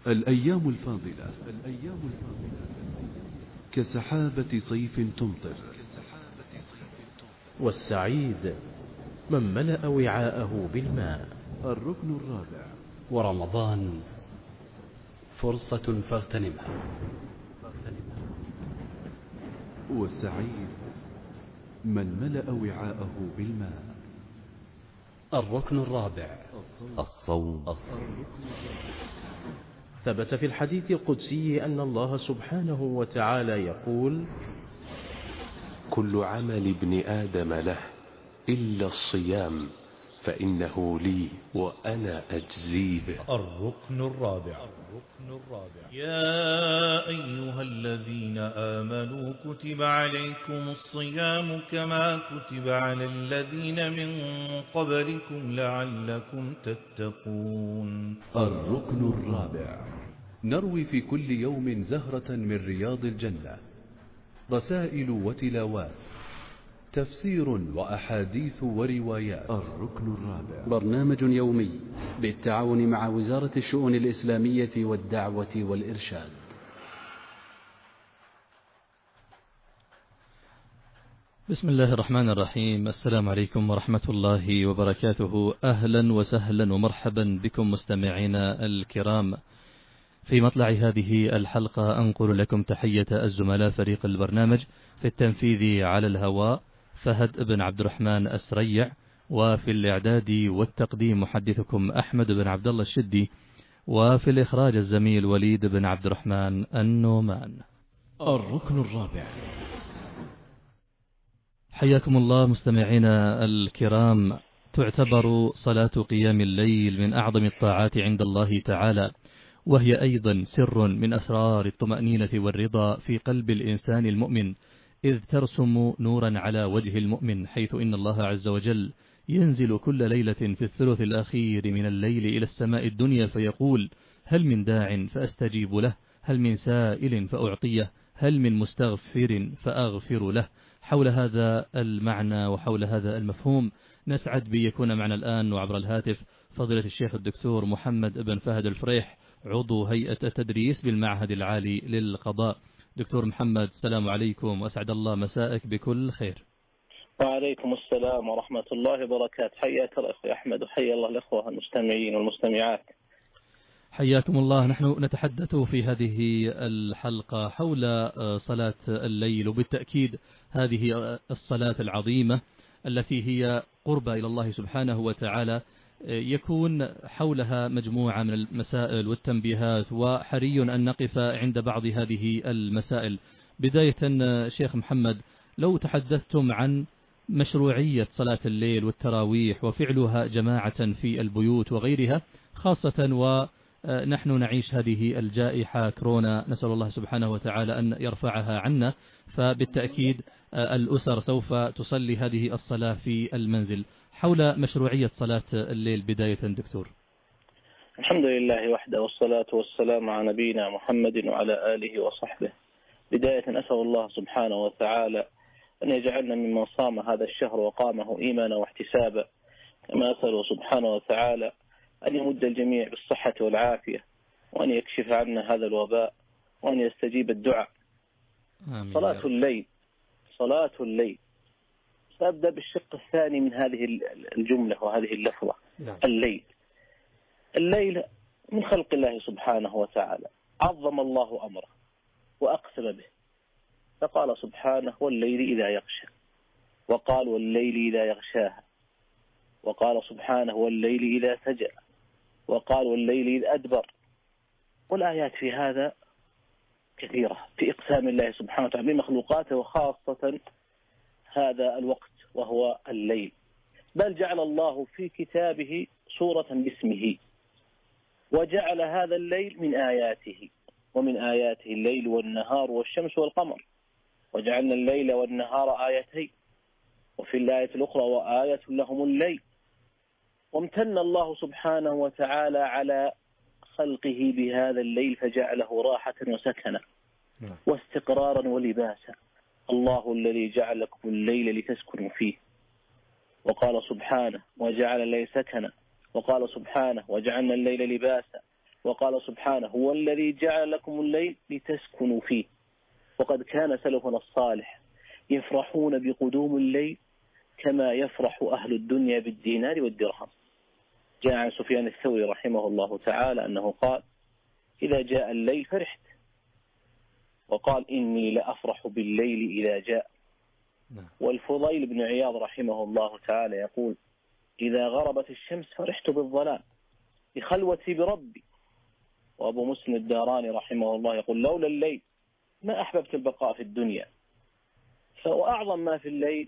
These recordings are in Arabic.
الأيام الفاضلة كسحابة صيف تمطر، والسعيد من ملأ وعاءه بالماء. الركن الرابع. ورمضان فرصة فاغتنمها. والسعيد من ملأ وعاءه بالماء. الركن الرابع الصوم. ثبت في الحديث القدسي أن الله سبحانه وتعالى يقول: كل عمل ابن آدم له إلا الصيام فإنه لي وأنا أجزي به. الركن الرابع. يا أيها الذين آمنوا كتب عليكم الصيام كما كتب على الذين من قبلكم لعلكم تتقون. الركن الرابع. نروي في كل يوم زهرة من رياض الجنة، رسائل وتلاوات، تفسير وأحاديث وروايات. الركن الرابع. برنامج يومي بالتعاون مع وزارة الشؤون الإسلامية والدعوة والإرشاد. بسم الله الرحمن الرحيم. السلام عليكم ورحمة الله وبركاته. أهلا وسهلا ومرحبا بكم مستمعينا الكرام. في مطلع هذه الحلقة أنقل لكم تحية الزملاء فريق البرنامج في التنفيذ على الهواء فهد بن عبد الرحمن السريع، وفي الإعداد والتقديم محدثكم أحمد بن عبد الله الشدي، وفي الإخراج الزميل وليد بن عبد الرحمن النومان. الركن الرابع. حياكم الله مستمعينا الكرام. تعتبر صلاة قيام الليل من أعظم الطاعات عند الله تعالى، وهي أيضا سر من أسرار الطمأنينة والرضا في قلب الإنسان المؤمن، إذ ترسم نورا على وجه المؤمن، حيث إن الله عز وجل ينزل كل ليلة في الثلث الأخير من الليل إلى السماء الدنيا فيقول: هل من داع فأستجيب له، هل من سائل فأعطيه، هل من مستغفر فأغفر له. حول هذا المعنى وحول هذا المفهوم نسعد بيكون معنا الآن وعبر الهاتف فضيلة الشيخ الدكتور محمد بن فهد الفريح، عضو هيئة التدريس بالمعهد العالي للقضاء. دكتور محمد، السلام عليكم وأسعد الله مساءك بكل خير. وعليكم السلام ورحمة الله وبركاته. حياك الله أخي أحمد، وحيا الله الأخوة المستمعين والمستمعات. حياكم الله. نحن نتحدث في هذه الحلقة حول صلاة الليل، وبالتأكيد هذه الصلاة العظيمة التي هي قربة إلى الله سبحانه وتعالى يكون حولها مجموعة من المسائل والتنبيهات، وحري أن نقف عند بعض هذه المسائل. بداية شيخ محمد، لو تحدثتم عن مشروعية صلاة الليل والتراويح وفعلها جماعة في البيوت وغيرها، خاصة ونحن نعيش هذه الجائحة كورونا، نسأل الله سبحانه وتعالى أن يرفعها عنا، فبالتأكيد الأسر سوف تصلي هذه الصلاة في المنزل. حول مشروعية صلاة الليل بداية دكتور. الحمد لله وحده، والصلاة والسلام على نبينا محمد وعلى آله وصحبه. بداية أسأل الله سبحانه وتعالى أن يجعلنا ممن صام هذا الشهر وقامه إيمانا واحتسابا، كما أسأله سبحانه وتعالى أن يمد الجميع بالصحة والعافية، وأن يكشف عنا هذا الوباء، وأن يستجيب الدعاء. آمين. صلاة الليل. سأبدأ بالشق الثاني من هذه الجملة وهذه اللفظة. الليل من خلق الله سبحانه وتعالى، عظم الله أمره وأقسم به، فقال سبحانه: والليل إذا يغشى، وقال: والليل إذا يغشاها، وقال سبحانه: والليل إذا سجى، وقال: والليل إذا أدبر. والآيات في هذا كثيرة في إقسام الله سبحانه وتعالى بمخلوقاته، وخاصة هذا الوقت وهو الليل. بل جعل الله في كتابه سورة باسمه، وجعل هذا الليل من آياته، ومن آياته الليل والنهار والشمس والقمر، وجعلنا الليل والنهار آيتين، وفي الآية الأخرى: وآية لهم الليل. وامتن الله سبحانه وتعالى على خلقه بهذا الليل، فجعله راحة وسكنا واستقرارا ولباسا. الله الذي جعل لكم الليل لتسكنوا فيه، وقال سبحانه: وجعل الليل سكنا، وقال سبحانه: وجعلنا الليل لباسا، وقال سبحانه هو الذي جعل لكم الليل لتسكنوا فيه. وقد كان سلفنا الصالح يفرحون بقدوم الليل كما يفرح أهل الدنيا بالدينار والدرهم. جاء عن سفيان الثوري رحمه الله تعالى أنه قال إذا جاء الليل فرحت، وقال إني لأفرح بالليل إذا جاء. والفضيل بن عياض رحمه الله تعالى يقول إذا غربت الشمس فرحت بالظلام بخلوتي بربي. وأبو مسلم الداراني رحمه الله يقول لولا الليل ما أحببت البقاء في الدنيا. وأعظم ما في الليل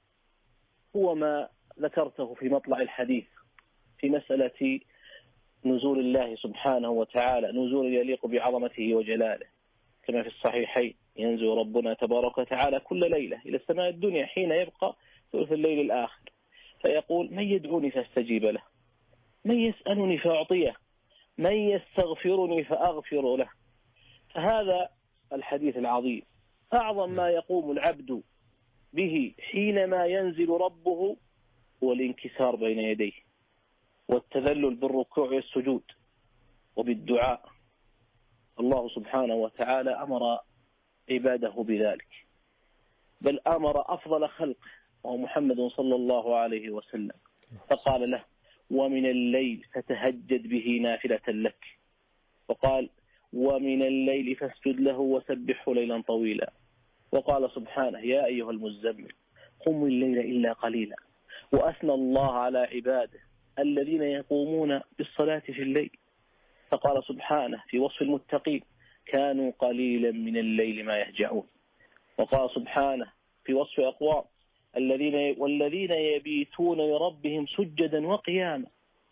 هو ما ذكرته في مطلع الحديث في مسألة نزول الله سبحانه وتعالى، نزول يليق بعظمته وجلاله، كما في الصحيحين ينزل ربنا تبارك وتعالى كل ليلة إلى السماء الدنيا حين يبقى ثلث الليل الآخر، فيقول من يدعوني فاستجيب له، من يسألني فأعطيه، من يستغفرني فأغفر له. فهذا الحديث العظيم أعظم ما يقوم العبد به حينما ينزل ربه هو الانكسار بين يديه والتذلل بالركوع والسجود وبالدعاء. الله سبحانه وتعالى أمر عباده بذلك، بل أمر أفضل خلقه وهو محمد صلى الله عليه وسلم، فقال له ومن الليل فتهجد به نافلة لك، وقال ومن الليل فاسجد له وسبحه ليلا طويلا، وقال سبحانه يا أيها المزمل قم الليل إلا قليلا، وأثنى الله على عباده الذين يقومون بالصلاة في الليل، فقال سبحانه في وصف المتقين كانوا قليلا من الليل ما يهجعون، وقال سبحانه في وصف أقوام والذين يبيتون لربهم سجدا وقياما،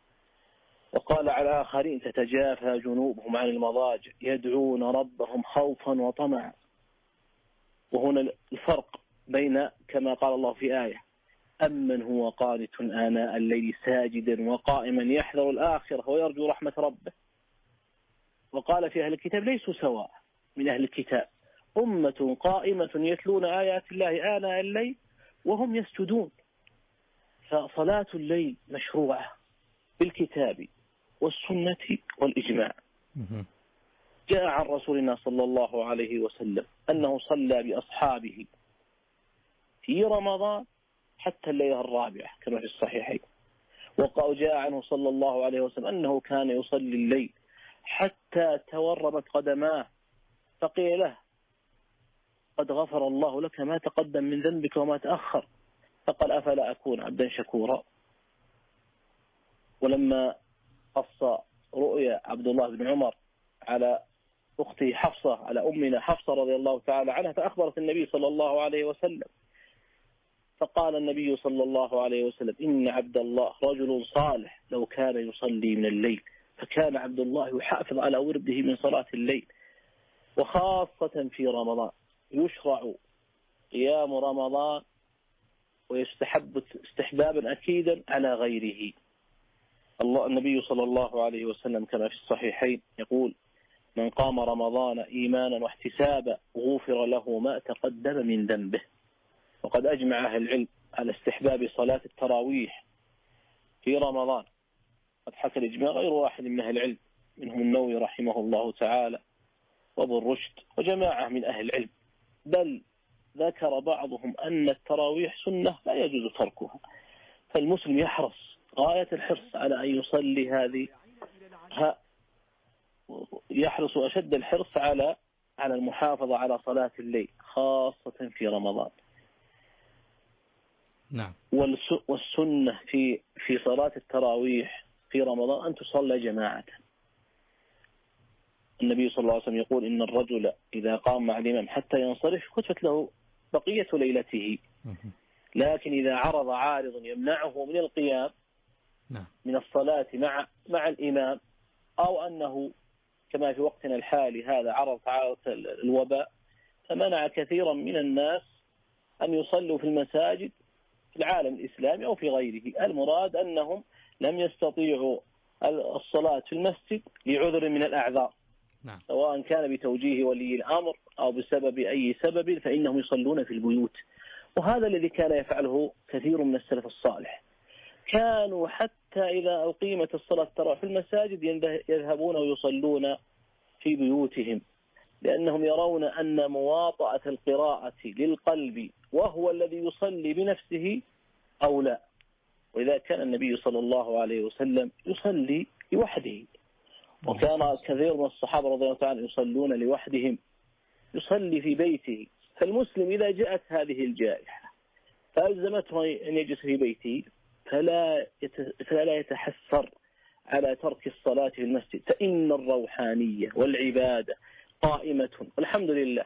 وقال على آخرين تتجافى جنوبهم عن المضاجع يدعون ربهم خوفا وطمعا. وهنا الفرق بين كما قال الله في آية أمن هو قانت آناء الليل ساجدا وقائما يحذر الآخرة ويرجو رحمة ربه. وقال في أهل الكتاب ليسوا سواء من أهل الكتاب أمة قائمة يتلون آيات الله آناء الليل وهم يسجدون. فصلاة الليل مشروعة بالكتاب والسنة والإجماع. جاء عن رسولنا صلى الله عليه وسلم أنه صلى بأصحابه في رمضان حتى الليلة الرابعة كما في الصحيحين. وجاء عنه صلى الله عليه وسلم أنه كان يصلي الليل حتى تورمت قدماه، فقيل له قد غفر الله لك ما تقدم من ذنبك وما تأخر، فقال أفلا أكون عبدا شكورا. ولما قص رؤيا عبد الله بن عمر على أختي حفصة على أمنا حفصة رضي الله تعالى عنها، فأخبرت النبي صلى الله عليه وسلم، فقال النبي صلى الله عليه وسلم إن عبد الله رجل صالح لو كان يصلي من الليل، فكان عبد الله يحافظ على ورده من صلاة الليل. وخاصة في رمضان يشرع قيام رمضان ويستحب استحبابا أكيدا على غيره. النبي صلى الله عليه وسلم كما في الصحيحين يقول من قام رمضان إيمانا واحتسابا غفر له ما تقدم من ذنبه. وقد أجمع أهل العلم على استحباب صلاة التراويح في رمضان، قد حكى الإجماع غير واحد من أهل العلم منهم النووي رحمه الله تعالى وابو الرشد وجماعة من أهل العلم، بل ذكر بعضهم أن التراويح سنة لا يجوز تركها. فالمسلم يحرص غاية الحرص على أن يصلي هذه، يحرص أشد الحرص على المحافظة على صلاة الليل خاصة في رمضان. نعم. والسنة في صلاة التراويح في رمضان أن تصلى جماعة. النبي صلى الله عليه وسلم يقول إن الرجل إذا قام مع الإمام حتى ينصرف كتبت له بقية ليلته، لكن إذا عرض عارض يمنعه من القيام من الصلاة مع الإمام، أو أنه كما في وقتنا الحالي هذا عرض الوباء فمنع كثيرا من الناس أن يصلوا في المساجد في العالم الإسلامي أو في غيره. المراد أنهم لم يستطيعوا الصلاة في المسجد لعذر من الأعذار، سواء كان بتوجيه ولي الأمر أو بسبب أي سبب، فإنهم يصلون في البيوت. وهذا الذي كان يفعله كثير من السلف الصالح، كانوا حتى حتى إذا أقيمت الصلاة التراويح في المساجد يذهبون ويصلون في بيوتهم، لأنهم يرون أن مواطأة القراءة للقلب وهو الذي يصلي بنفسه أولى. وإذا كان النبي صلى الله عليه وسلم يصلي لوحده، وكان كثير من الصحابة رضي الله تعالى يصلون لوحدهم، يصلي في بيته. فالمسلم إذا جاءت هذه الجائحة فألزمته أن يجلس في بيته فلا يتحسر على ترك الصلاة في المسجد، فإن الروحانية والعبادة قائمة. والحمد لله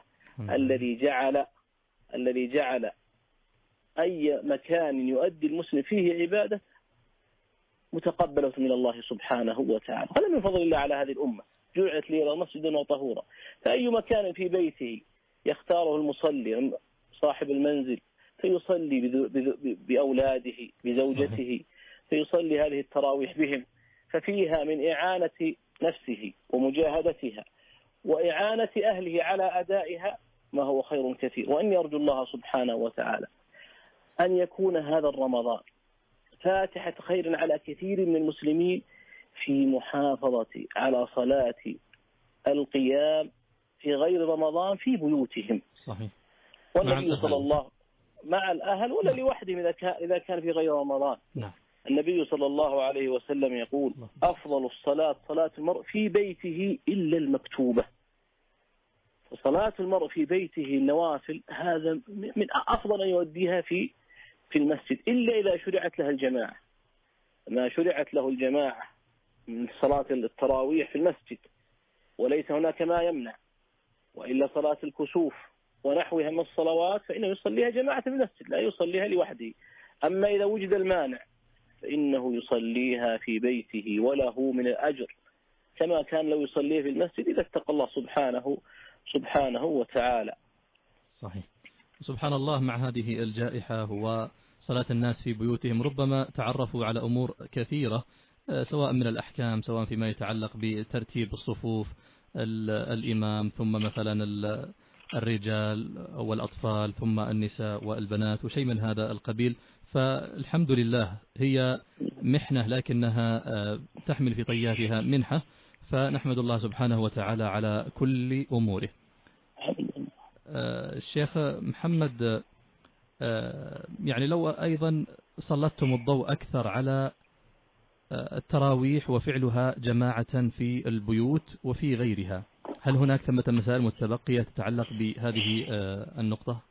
الذي جعل أي مكان يؤدي المسلم فيه عبادة متقبلة من الله سبحانه وتعالى. هذا من فضل الله على هذه الأمة، جعلت لي مسجدا وطهورا. فأي مكان في بيته يختاره المصلي صاحب المنزل فيصلي بأولاده بزوجته، فيصلي هذه التراويح بهم، ففيها من إعانة نفسه ومجاهدتها وإعانة أهله على أدائها ما هو خير كثير. وأن يرجو الله سبحانه وتعالى أن يكون هذا الرمضان فاتحة خير على كثير من المسلمين في محافظة على صلاة القيام في غير رمضان في بيوتهم. صحيح. والنبي صلى الله مع الأهل ولا لوحدهم إذا كان في غير رمضان. نعم. النبي صلى الله عليه وسلم يقول أفضل الصلاة صلاة المرء في بيته إلا المكتوبة. وصلاة المرء في بيته النوافل هذا من أفضل أن يؤديها في المسجد، إلا إذا شرعت لها الجماعة. ما شرعت له الجماعة من صلاة التراويح في المسجد وليس هناك ما يمنع، وإلا صلاة الكسوف ونحوها من الصلوات فإنه يصليها جماعة في المسجد لا يصليها لوحده. أما إذا وجد المانع فإنه يصليها في بيته وله من الأجر كما كان لو يصليها في المسجد إذا اتقى الله سبحانه وتعالى. صحيح. سبحان الله، مع هذه الجائحة وصلاة الناس في بيوتهم ربما تعرفوا على أمور كثيرة، سواء من الأحكام، سواء فيما يتعلق بترتيب الصفوف، الإمام، ثم مثلا الرجال والأطفال، ثم النساء والبنات، وشيء من هذا القبيل. فالحمد لله هي محنة لكنها تحمل في طياتها منحة، فنحمد الله سبحانه وتعالى على كل أموره. الشيخ محمد، يعني لو أيضا سلطتم الضوء أكثر على التراويح وفعلها جماعة في البيوت وفي غيرها، هل هناك ثمة مسائل متبقية تتعلق بهذه النقطة؟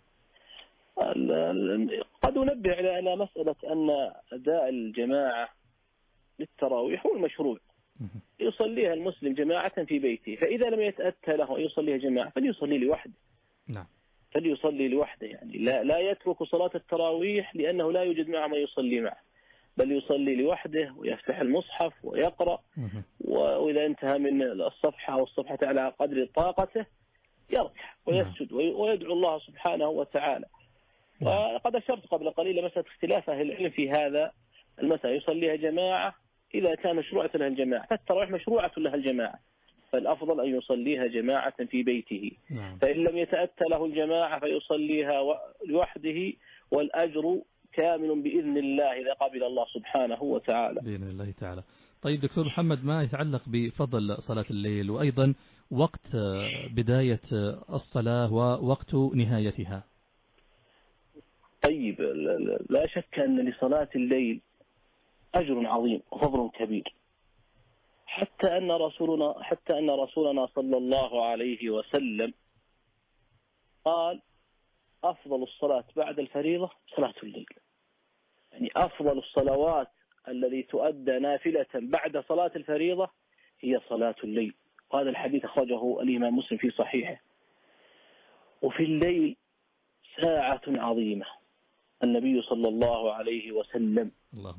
قد ننبه على مسألة أن أداء الجماعة للتراويح هو المشروع، يصليها المسلم جماعة في بيته، فإذا لم يتأتى له أن يصليها جماعة فليصلي لوحده. نعم. فليصلي لوحده، يعني لا يترك صلاة التراويح لأنه لا يوجد معه من يصلي معه، بل يصلي لوحده ويفتح المصحف ويقرأ، وإذا انتهى من الصفحة أو الصفحة على قدر طاقته يركع ويسجد ويدعو الله سبحانه وتعالى. وقد أشرت قبل قليل مسألة اختلاف أهل العلم في هذا المسألة، يصليها جماعة إذا كان مشروعة لها الجماعة، فالتراويح مشروعة لها الجماعة، فالأفضل أن يصليها جماعة في بيته. فإن لم يتأتى له الجماعة فيصليها لوحده، والأجر كامل بإذن الله إذا قبل الله سبحانه وتعالى. بإذن الله تعالى. طيب دكتور محمد، ما يتعلق بفضل صلاة الليل وأيضا وقت بداية الصلاة ووقت نهايتها؟ طيب، لا شك أن لصلاة الليل أجر عظيم وفضل كبير، حتى أن رسولنا صلى الله عليه وسلم قال أفضل الصلاة بعد الفريضة صلاة الليل، يعني أفضل الصلوات التي تؤدى نافلة بعد صلاة الفريضة هي صلاة الليل. وهذا الحديث أخرجه الإمام مسلم في صحيحه. وفي الليل ساعة عظيمة، النبي صلى الله عليه وسلم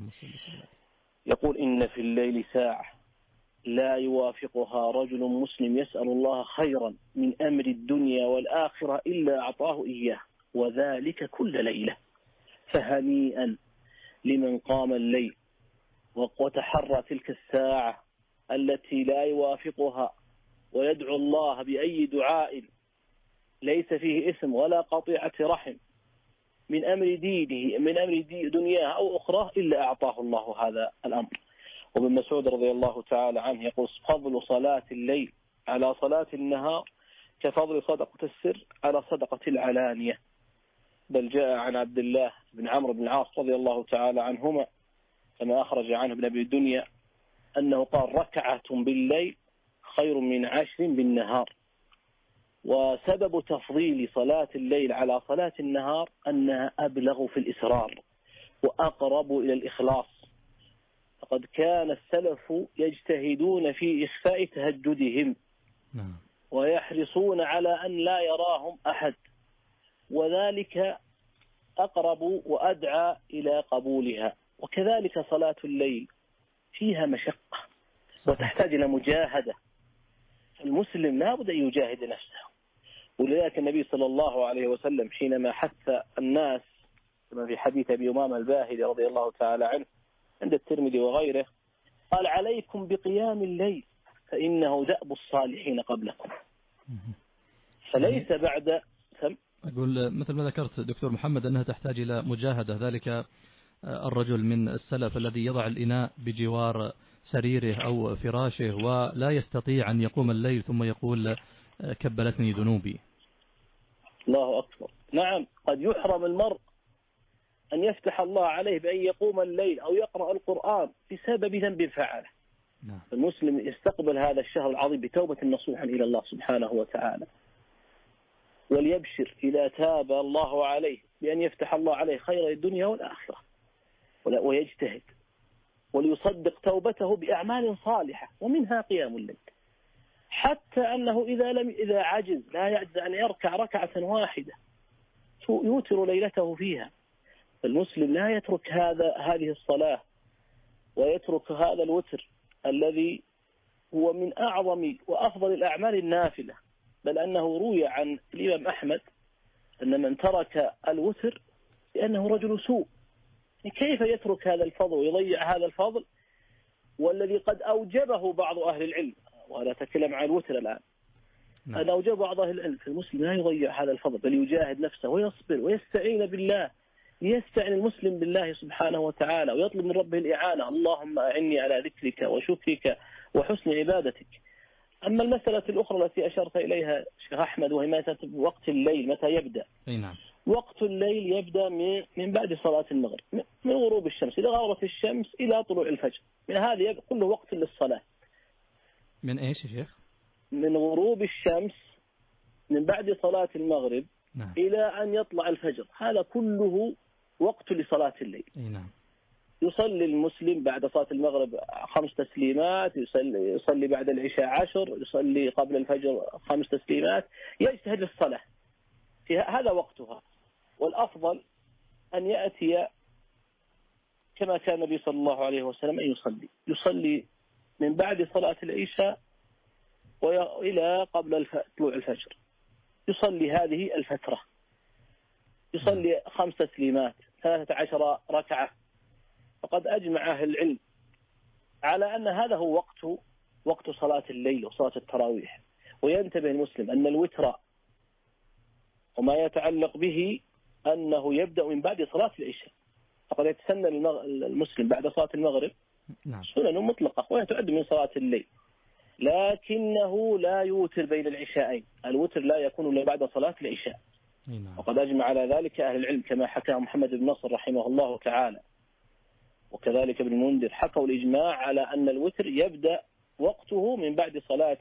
يقول إن في الليل ساعة لا يوافقها رجل مسلم يسأل الله خيرا من أمر الدنيا والآخرة إلا أعطاه إياه، وذلك كل ليلة. فهنيئا لمن قام الليل وتحرى تلك الساعة التي لا يوافقها ويدعو الله بأي دعاء ليس فيه إثم ولا قطيعة رحم، من أمر دينه من أمر دنياه أو أخراه إلا أعطاه الله هذا الأمر. وابن مسعود رضي الله تعالى عنه يقول فضل صلاة الليل على صلاة النهار كفضل صدقة السر على صدقة العلانية. بل جاء عن عبد الله بن عمرو بن العاص رضي الله تعالى عنهما كما أخرج عنه ابن أبي الدنيا أنه قال ركعة بالليل خير من 10 بالنهار. وسبب تفضيل صلاة الليل على صلاة النهار أنها أبلغ في الإسرار وأقرب إلى الإخلاص. فقد كان السلف يجتهدون في إخفاء تهجدهم ويحرصون على أن لا يراهم أحد، وذلك أقرب وأدعى إلى قبولها. وكذلك صلاة الليل فيها مشقة وتحتاج إلى مجاهدة، المسلم لا بد أن يجاهد نفسه. ولذلك النبي صلى الله عليه وسلم حينما حث الناس كما في حديث أبي أمامة الباهلي رضي الله تعالى عنه عند الترمذي وغيره قال عليكم بقيام الليل فإنه دأب الصالحين قبلكم. فليس بعد أقول مثل ما ذكرت دكتور محمد أنها تحتاج إلى مجاهدة. ذلك الرجل من السلف الذي يضع الإناء بجوار سريره أو فراشه ولا يستطيع أن يقوم الليل ثم يقول كبلتني ذنوبي. الله أكبر. نعم، قد يحرم المرء أن يفتح الله عليه بأن يقوم الليل أو يقرأ القرآن بسبب ذنب فعله. المسلم يستقبل هذا الشهر العظيم بتوبة نصوحا إلى الله سبحانه وتعالى، وليبشر إذا تاب الله عليه بأن يفتح الله عليه خير الدنيا والآخرة، ويجتهد وليصدق توبته بأعمال صالحة ومنها قيام الليل، حتى أنه إذا عجز لا يعجز أن يركع ركعة واحدة يوتر ليلته فيها. المسلم لا يترك هذه الصلاة ويترك هذا الوتر الذي هو من أعظم وأفضل الأعمال النافلة. بل أنه روي عن الإمام أحمد أن من ترك الوتر لأنه رجل سوء. كيف يترك هذا الفضل ويضيع هذا الفضل والذي قد أوجبه بعض أهل العلم، وأنا أتكلم عن الوتر الآن، أن أوجب بعض أهل العلم. المسلم لا يضيع هذا الفضل بل يجاهد نفسه ويصبر ويستعين بالله، يستعين المسلم بالله سبحانه وتعالى ويطلب من ربه الإعانة. اللهم أعني على ذكرك وشكرك وحسن عبادتك. أما المسألة الأخرى التي أشرت إليها شيخ أحمد وهي مسألة وقت الليل متى يبدأ؟ نعم. وقت الليل يبدأ من بعد صلاة المغرب، من غروب الشمس إلى غربت الشمس إلى طلوع الفجر. من هذا كله وقت للصلاة. من إيش يا شيخ؟ من غروب الشمس من بعد صلاة المغرب نعم. إلى أن يطلع الفجر، هذا كله وقت لصلاة الليل. نعم. يصلي المسلم بعد صلاة المغرب 5 تسليمات، يصلي بعد العشاء 10، يصلي قبل الفجر 5 تسليمات، يجتهد الصلاة في هذا وقتها. والأفضل أن يأتي كما كان النبي صلى الله عليه وسلم أن يصلي من بعد صلاة العشاء وإلى قبل طلوع الفجر، يصلي هذه الفترة، يصلي 5 تسليمات 13 ركعة. فقد أجمع أهل العلم على أن هذا هو وقت صلاة الليل وصلاة التراويح. وينتبه المسلم أن الوتر وما يتعلق به أنه يبدأ من بعد صلاة العشاء. فقد يتسنى المسلم بعد صلاة المغرب سنن مطلقة وهي تعد من صلاة الليل، لكنه لا يوتر بين العشاءين. الوتر لا يكون إلا بعد صلاة العشاء. وقد أجمع على ذلك أهل العلم كما حكى محمد بن نصر رحمه الله تعالى، وكذلك ابن المنذر حكوا الإجماع على أن الوتر يبدأ وقته من بعد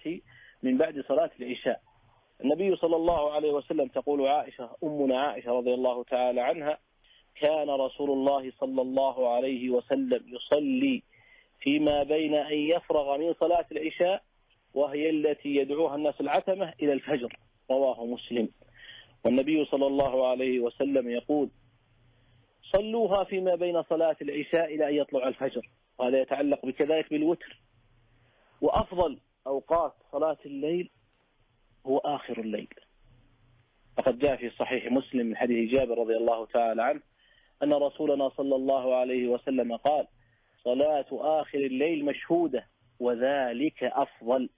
صلاة العشاء. النبي صلى الله عليه وسلم تقول عائشة أمنا عائشة رضي الله تعالى عنها كان رسول الله صلى الله عليه وسلم يصلي فيما بين أن يفرغ من صلاة العشاء وهي التي يدعوها الناس العتمة إلى الفجر، رواه مسلم. والنبي صلى الله عليه وسلم يقول صلوها فيما بين صلاة العشاء إلى أن يطلع الفجر، وهذا يتعلق بكذلك بالوتر. وأفضل أوقات صلاة الليل هو آخر الليل. فقد جاء في صحيح مسلم من حديث جابر رضي الله تعالى عنه أن رسولنا صلى الله عليه وسلم قال صلاة آخر الليل مشهودة وذلك أفضل.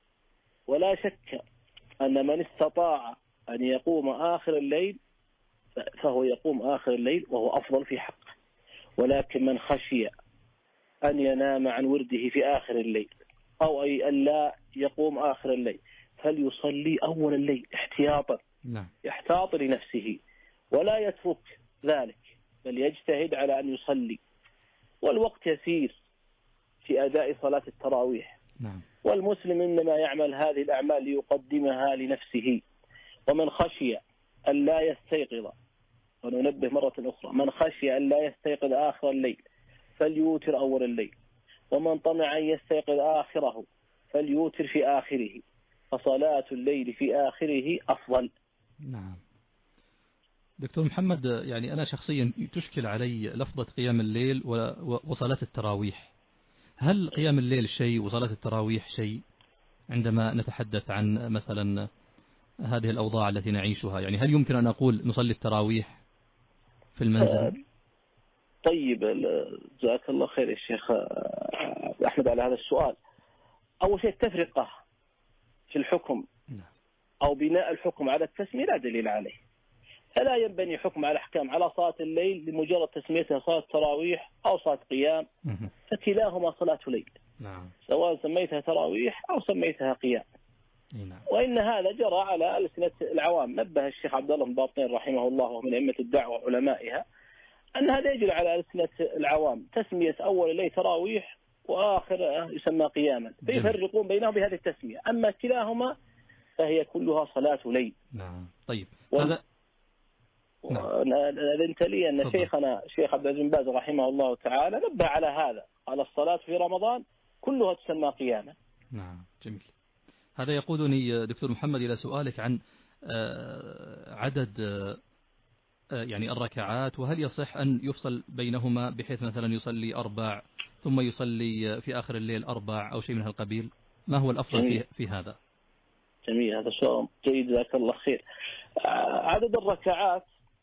ولا شك أن من استطاع أن يقوم آخر الليل فهو يقوم آخر الليل وهو أفضل في حقه. ولكن من خشي أن ينام عن ورده في آخر الليل أو أن لا يقوم آخر الليل فليصلي أول الليل احتياطا، يحتاط لنفسه ولا يترك ذلك، بل يجتهد على أن يصلي. والوقت يسير في أداء صلاة التراويح. والمسلم إنما يعمل هذه الأعمال ليقدمها لنفسه. ومن خشي أن لا يستيقظ، وننبه مرة أخرى، من خشي أن لا يستيقظ آخر الليل فليوتر أول الليل، ومن طمع أن يستيقظ آخره فليوتر في آخره، فصلاة الليل في آخره أفضل. نعم. دكتور محمد، يعني أنا شخصيا تشكل علي لفظة قيام الليل وصلاة التراويح. هل قيام الليل شيء وصلاة التراويح شيء عندما نتحدث عن مثلا هذه الأوضاع التي نعيشها؟ يعني هل يمكن أن أقول نصلي التراويح في المنزل؟ طيب، جزاك الله خير يا شيخ أحمد على هذا السؤال. أول شيء التفرقة في الحكم أو بناء الحكم على التسمية لا دليل عليه. فلا ينبني حكم على أحكام على صلاة الليل لمجرد تسميتها صلاة تراويح أو صلاة قيام، فكلاهما صلاة ليل، سواء سميتها تراويح أو سميتها قيام. وإن هذا جرى على ألسنة العوام. نبه الشيخ عبد الله بن باطن رحمه الله ومن أئمة الدعوة وعلمائها أن هذا يجري على ألسنة العوام، تسمية أول الليل تراويح وآخر يسمى قياما، فيفرقون بينهم بهذه التسمية. أما كلاهما فهي كلها صلاة ليل. طيب، هذا أذنت لي أن شيخنا شيخ عبد العزيز بن باز رحمه الله تعالى نبه على هذا، على الصلاة في رمضان كلها تسمى قياما. جميل. هذا يقودني دكتور محمد إلى سؤالك عن عدد يعني الركعات، وهل يصح أن يفصل بينهما بحيث مثلا يصلي 4 ثم يصلي في آخر الليل 4 أو شيء من هالقبيل؟ ما هو الأفضل في هذا؟ جميل، هذا سؤال جيد جزاك الله خير. عدد الركعات،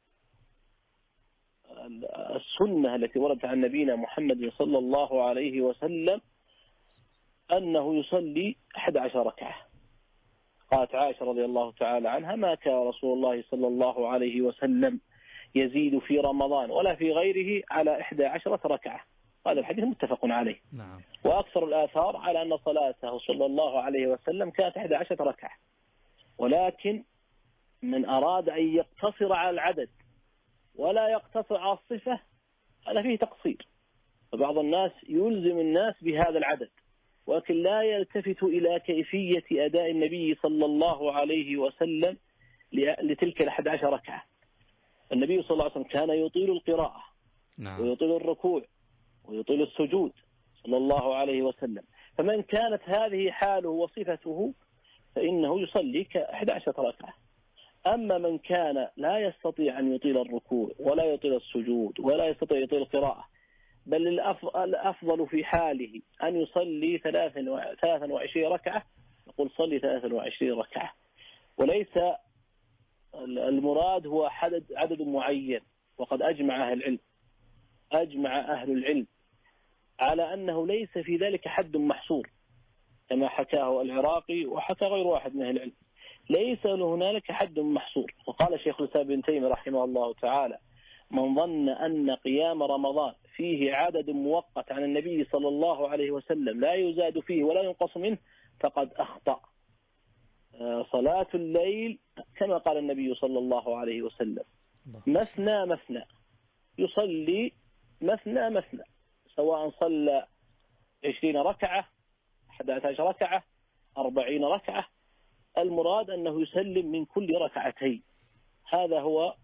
السنة التي وردت عن نبينا محمد صلى الله عليه وسلم أنه يصلي 11 ركعة. قالت عائشة رضي الله تعالى عنها: ما كان رسول الله صلى الله عليه وسلم يزيد في رمضان ولا في غيره على 11 ركعة. هذا الحديث متفق عليه. وأكثر الآثار على أن صلاته صلى الله عليه وسلم كانت 11 ركعة. ولكن من أراد أن يقتصر على العدد ولا يقتصر على الصفة هذا فيه تقصير. فبعض الناس يلزم الناس بهذا العدد ولكن لا يلتفت إلى كيفية أداء النبي صلى الله عليه وسلم لتلك 11 ركعة. النبي صلى الله عليه وسلم كان يطيل القراءة ويطيل الركوع ويطيل السجود صلى الله عليه وسلم. فمن كانت هذه حاله وصفته فإنه يصلي 11 ركعة. أما من كان لا يستطيع أن يطيل الركوع ولا يطيل السجود ولا يستطيع يطيل القراءة، بل الأفضل في حاله أن يصلي 23 ركعة، نقول صلي 23 ركعة. وليس المراد هو عدد معين. وقد أجمع أهل العلم على أنه ليس في ذلك حد محصور كما حكاه العراقي وحكى غير واحد من أهل العلم. ليس هنالك حد محصور. وقال شيخ الإسلام ابن تيمية رحمه الله تعالى: من ظن أن قيام رمضان فيه عدد مؤقت عن النبي صلى الله عليه وسلم لا يزاد فيه ولا ينقص منه فقد أخطأ. صلاة الليل كما قال النبي صلى الله عليه وسلم: مثنى مثنى، يصلي مثنى، سواء صلى 20 ركعة 11 ركعة 40 ركعة، المراد أنه يسلم من كل ركعتين. هذا هو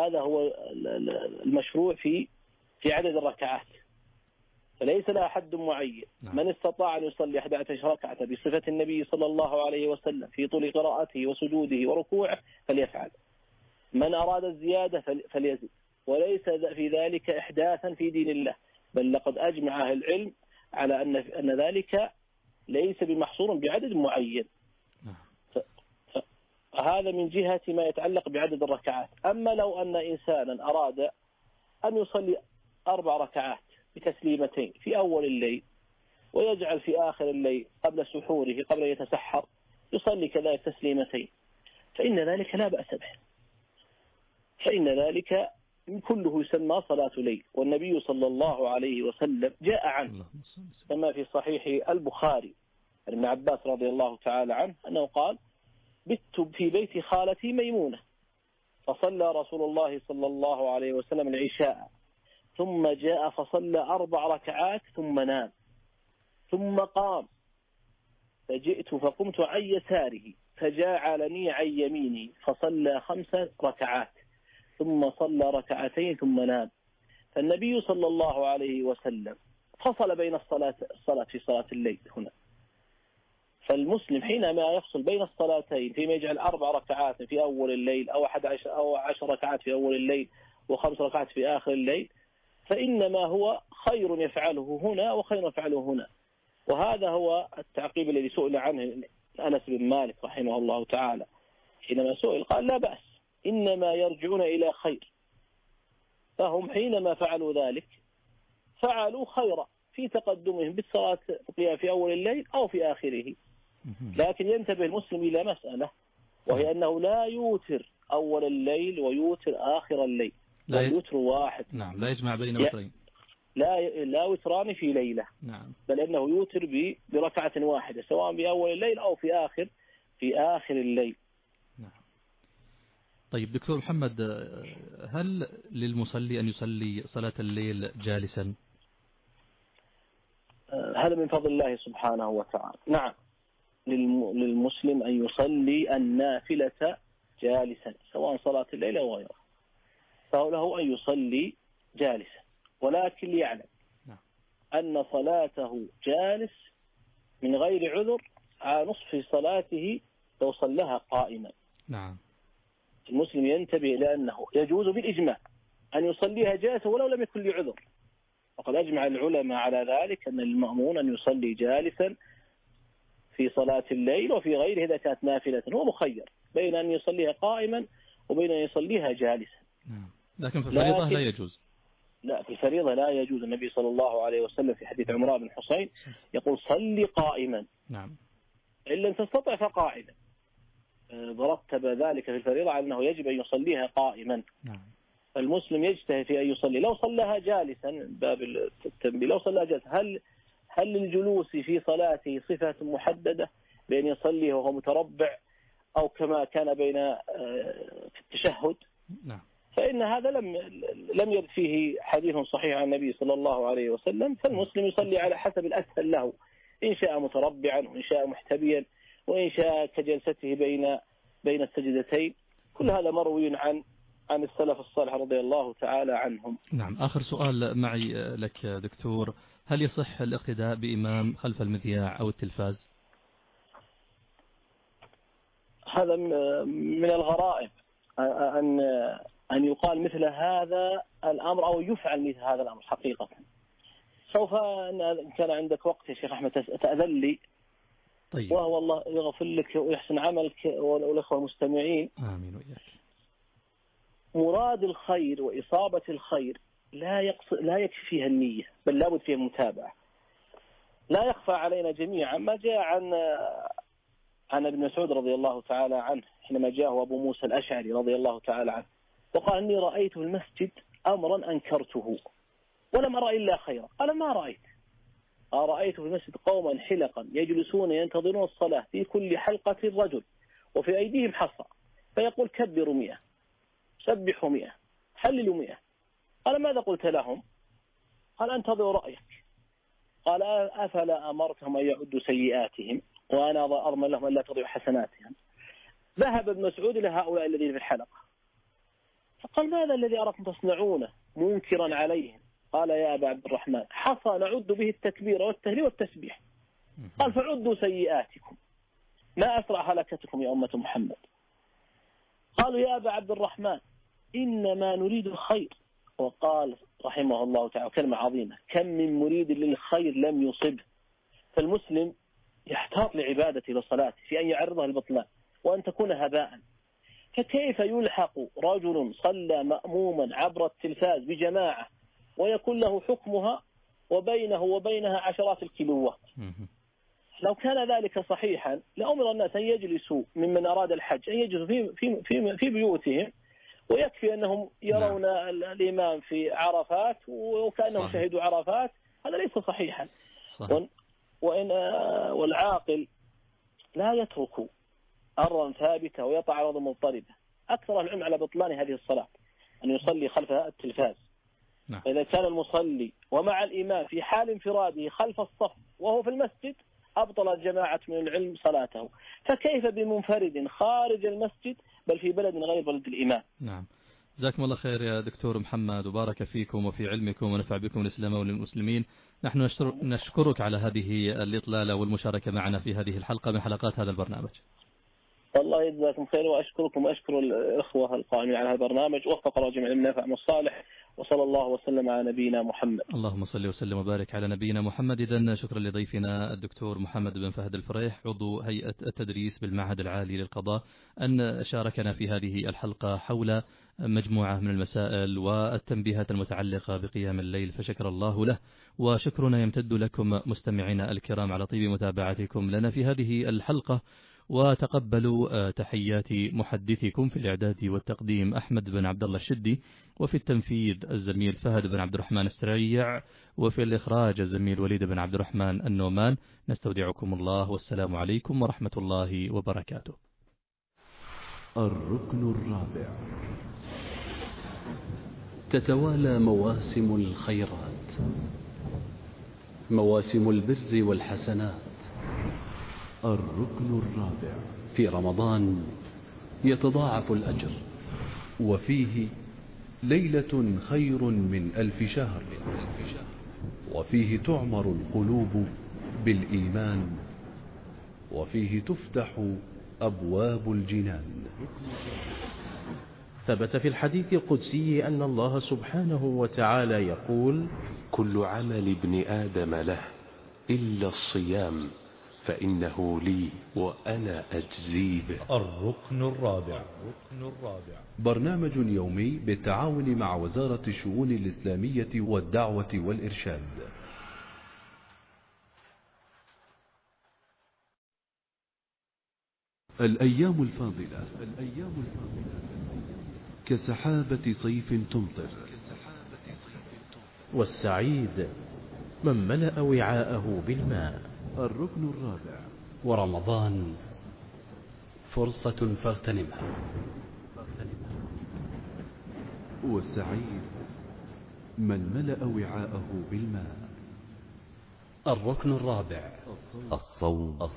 المشروع في عدد الركعات، فليس لها حد معين. من استطاع أن يصلي 11 ركعة بصفة النبي صلى الله عليه وسلم في طول قراءته وسجوده وركوعه فليفعل. من أراد الزيادة فليزد، وليس في ذلك إحداثا في دين الله، بل لقد أجمع أهل العلم على أن ذلك ليس بمحصور بعدد معين. هذا من جهة ما يتعلق بعدد الركعات. أما لو أن إنسانا أراد أن يصلي 4 ركعات بتسليمتين في أول الليل ويجعل في آخر الليل قبل سحوره قبل يتسحر يصلي كذلك تسليمتين، فإن ذلك لا بأس به. فإن ذلك كله يسمى صلاة ليل. والنبي صلى الله عليه وسلم جاء عنه كما في صحيح البخاري عن ابن عباس رضي الله تعالى عنه أنه قال: بت في بيت خالتي ميمونة فصلى رسول الله صلى الله عليه وسلم العشاء ثم جاء فصلى 4 ركعات ثم نام ثم قام فجئت فقمت عن يساره فجعلني عن يميني فصلى 5 ركعات ثم صلى 2 ركعتين ثم نام. فالنبي صلى الله عليه وسلم فصل بين الصلاة في صلاة الليل هنا. فالمسلم حينما يفصل بين الصلاتين فيما يجعل 4 ركعات في أول الليل أو 11 أو 10 ركعات في أول الليل و5 ركعات في آخر الليل، فإنما هو خير يفعله هنا وخير يفعله هنا. وهذا هو التعقيب الذي سئل عنه أنس بن مالك رحمه الله تعالى حينما سئل قال: لا بأس، إنما يرجعون إلى خير. فهم حينما فعلوا ذلك فعلوا خيرا في تقدمهم بالصلاة في أول الليل أو في آخره. لكن ينتبه المسلم إلى مسألة، وهي أنه لا يوتر أول الليل ويوتر آخر الليل، لا يوتر واحد. نعم، لا يجمع بين وترين، لا وتران في ليلة. نعم. بل أنه يوتر بركعة واحدة سواء بأول الليل أو في آخر الليل. نعم. طيب دكتور محمد، هل للمصلي أن يصلي صلاة الليل جالسا؟ هذا من فضل الله سبحانه وتعالى. نعم، للمسلم أن يصلي النافلة جالسا سواء صلاة الليل أو غيرها، فله أن يصلي جالسا، ولكن ليعلم أن صلاته جالس من غير عذر على نصف صلاته لو صلىها قائما. نعم. المسلم ينتبه إلى أنه يجوز بالإجماع أن يصليها جالسا ولو لم يكن لعذر، وقد أجمع العلماء على ذلك أن المأمون أن يصلي جالسا في صلاة الليل وفي غيره إذا كانت نافلة، هو مخير بين أن يصليها قائما وبين أن يصليها جالسا. نعم. لكن في الفريضة لا يجوز. لا، في الفريضة لا يجوز. النبي صلى الله عليه وسلم في حديث عمران بن حسين يقول: صلي قائما. نعم. إن لم تستطع فقاعدا. رتب ذلك في الفريضة على أنه يجب أن يصليها قائما. نعم. فالمسلم يجتهد في أن يصلي. لو صلىها جالسا، باب التنبيه، لو صلىها جالسا هل للجلوس في صلاته صفة محددة بأن يصلي وهو متربع أو كما كان بين في التشهد؟ نعم. فإن هذا لم يرد فيه حديث صحيح عن النبي صلى الله عليه وسلم. فالمسلم يصلي على حسب الأسهل له، إن شاء متربعا وإن شاء محتبيا وإن شاء كجلسته بين السجدتين. كل هذا مروي عن السلف الصالح رضي الله تعالى عنهم. نعم. آخر سؤال معي لك دكتور، هل يصح الاقتداء بإمام خلف المذياع أو التلفاز؟ هذا من الغرائب أن يقال مثل هذا الأمر أو يفعل مثل هذا الأمر حقيقة. سوف إن كان عندك وقت يا شيخ أحمد تأذن لي. طيب. وهو الله يغفر لك ويحسن عملك والأخوة المستمعين. آمين وإياك. مراد الخير وإصابة الخير لا يكفي فيها النية، بل لابد فيها متابعة. لا يخفى علينا جميعا ما جاء عن ابن مسعود رضي الله تعالى عنه حينما جاءه أبو موسى الأشعري رضي الله تعالى عنه وقال: إني رأيت في المسجد أمرا أنكرته ولم أرى إلا خيرا. قال: ما رأيت؟ رأيت في المسجد قوما حلقا يجلسون ينتظرون الصلاة في كل حلقة رجل وفي أيديهم حصى، فيقول: كبروا 100، سبحوا 100، حللوا 100. قال: ماذا قلت لهم؟ قال: انتظروا رأيك. قال: أفلا أمرتهم أن يعدوا سيئاتهم وأنا أرمى لهم أن لا تضيعوا حسناتهم؟ ذهب ابن مسعود إلى هؤلاء الذين في الحلقة فقال: ماذا الذي أراكم تصنعونه منكرا عليهم؟ قال: يا أبا عبد الرحمن، حصى نعد به التكبير والتهليل والتسبيح. قال: فعدوا سيئاتكم، ما أسرع هلكتكم يا أمة محمد. قالوا: يا أبا عبد الرحمن، إنما نريد الخير. وقال رحمه الله تعالى كلمة عظيمة: كم من مريد للخير لم يصبه. فالمسلم يحتاط لعبادته وصلاته في أن يعرضها البطلان وأن تكون هباء. فكيف يلحق رجل صلى مأموما عبر التلفاز بجماعة ويكون له حكمها وبينه وبينها عشرات الكيلوات؟ لو كان ذلك صحيحا لأمر الناس أن يجلسوا ممن أراد الحج أن يجلسوا في بيوتهم ويكفي أنهم يرون الإمام في عرفات وكأنهم شهدوا عرفات، هذا ليس صحيحا. والعاقل لا يترك أرضا ثابتة ويطع أرضا مضطربة. أكثر العلم على بطلان هذه الصلاة أن يصلي خلف التلفاز. إذا كان المصلي ومع الإمام في حال انفراده خلف الصف وهو في المسجد أبطل جماعة من العلم صلاته، فكيف بمنفرد خارج المسجد بل في بلد غير بلد الإمام؟ نعم. جزاكم الله خير يا دكتور محمد، وبارك فيكم وفي علمكم ونفع بكم الإسلام والمسلمين. نحن نشكرك على هذه الإطلالة والمشاركة معنا في هذه الحلقة من حلقات هذا البرنامج. الله يجزاكم خير، وأشكركم وأشكر الإخوة القائمين على هذا البرنامج، وفق الله جميع النافع والصالح، وصلى الله وسلم على نبينا محمد. اللهم صل وسلم وبارك على نبينا محمد. إذن شكرا لضيفنا الدكتور محمد بن فهد الفريح، عضو هيئة التدريس بالمعهد العالي للقضاء، أن شاركنا في هذه الحلقة حول مجموعة من المسائل والتنبيهات المتعلقة بقيام الليل، فشكر الله له. وشكرنا يمتد لكم مستمعينا الكرام على طيب متابعتكم لنا في هذه الحلقة، وتقبلوا تحيات محدثكم في الإعداد والتقديم أحمد بن عبد الله الشدي، وفي التنفيذ الزميل فهد بن عبد الرحمن السريع، وفي الإخراج الزميل وليد بن عبد الرحمن النومان. نستودعكم الله، والسلام عليكم ورحمة الله وبركاته. الركن الرابع. تتوالى مواسم الخيرات، مواسم البر والحسنات. الركن الرابع. في رمضان يتضاعف الأجر، وفيه ليلة خير من 1000 شهر، وفيه تعمر القلوب بالإيمان، وفيه تفتح أبواب الجنان. ثبت في الحديث القدسي أن الله سبحانه وتعالى يقول: كل عمل ابن آدم له إلا الصيام فإنه لي وأنا أجزي به. الركن الرابع. برنامج يومي بالتعاون مع وزارة الشؤون الإسلامية والدعوة والإرشاد. الأيام الفاضلة كسحابة صيف تمطر، والسعيد من ملأ وعاءه بالماء. الركن الرابع. ورمضان فرصة فاغتنمها. والسعيد من ملأ وعاءه بالماء. الركن الرابع. الصوم.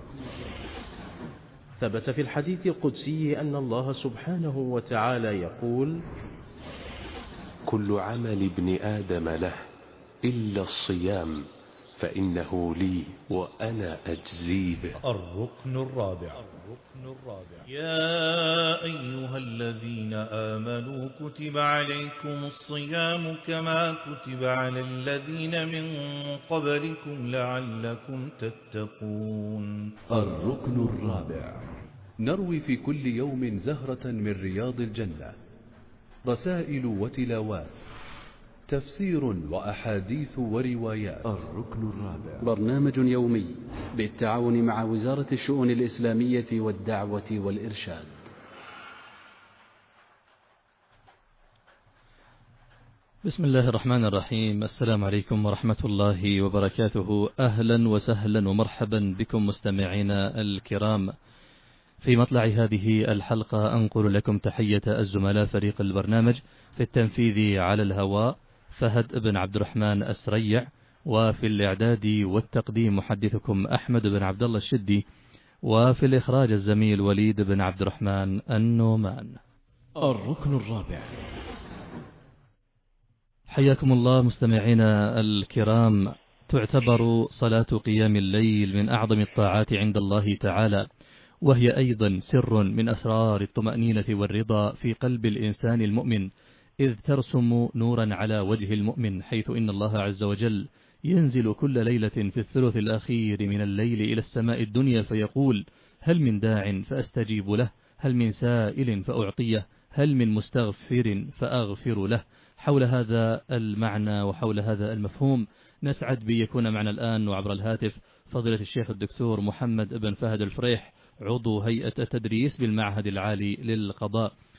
ثبت في الحديث القدسي أن الله سبحانه وتعالى يقول: كل عمل ابن آدم له إلا الصيام فإنه لي وأنا أجزي به. الركن الرابع. يا أيها الذين آمنوا كتب عليكم الصيام كما كتب على الذين من قبلكم لعلكم تتقون. الركن الرابع. نروي في كل يوم زهرة من رياض الجنة، رسائل وتلاوات، تفسير وأحاديث وروايات. الركن الرابع. برنامج يومي بالتعاون مع وزارة الشؤون الإسلامية والدعوة والإرشاد. بسم الله الرحمن الرحيم. السلام عليكم ورحمة الله وبركاته. أهلا وسهلا ومرحبا بكم مستمعينا الكرام. في مطلع هذه الحلقة أنقل لكم تحية الزملاء فريق البرنامج في التنفيذ على الهواء فهد بن عبد الرحمن السريع، وفي الإعداد والتقديم محدثكم أحمد بن عبد الله الشدي، وفي الإخراج الزميل وليد بن عبد الرحمن النومان. الركن الرابع. حياكم الله مستمعينا الكرام. تعتبر صلاة قيام الليل من أعظم الطاعات عند الله تعالى، وهي أيضا سر من أسرار الطمأنينة والرضا في قلب الإنسان المؤمن، إذ ترسم نورا على وجه المؤمن، حيث إن الله عز وجل ينزل كل ليلة في الثلث الأخير من الليل إلى السماء الدنيا فيقول: هل من داع فأستجيب له، هل من سائل فأعطيه، هل من مستغفر فأغفر له. حول هذا المعنى وحول هذا المفهوم نسعد بيكون معنا الآن وعبر الهاتف فضيلة الشيخ الدكتور محمد بن فهد الفريح، عضو هيئة التدريس بالمعهد العالي للقضاء.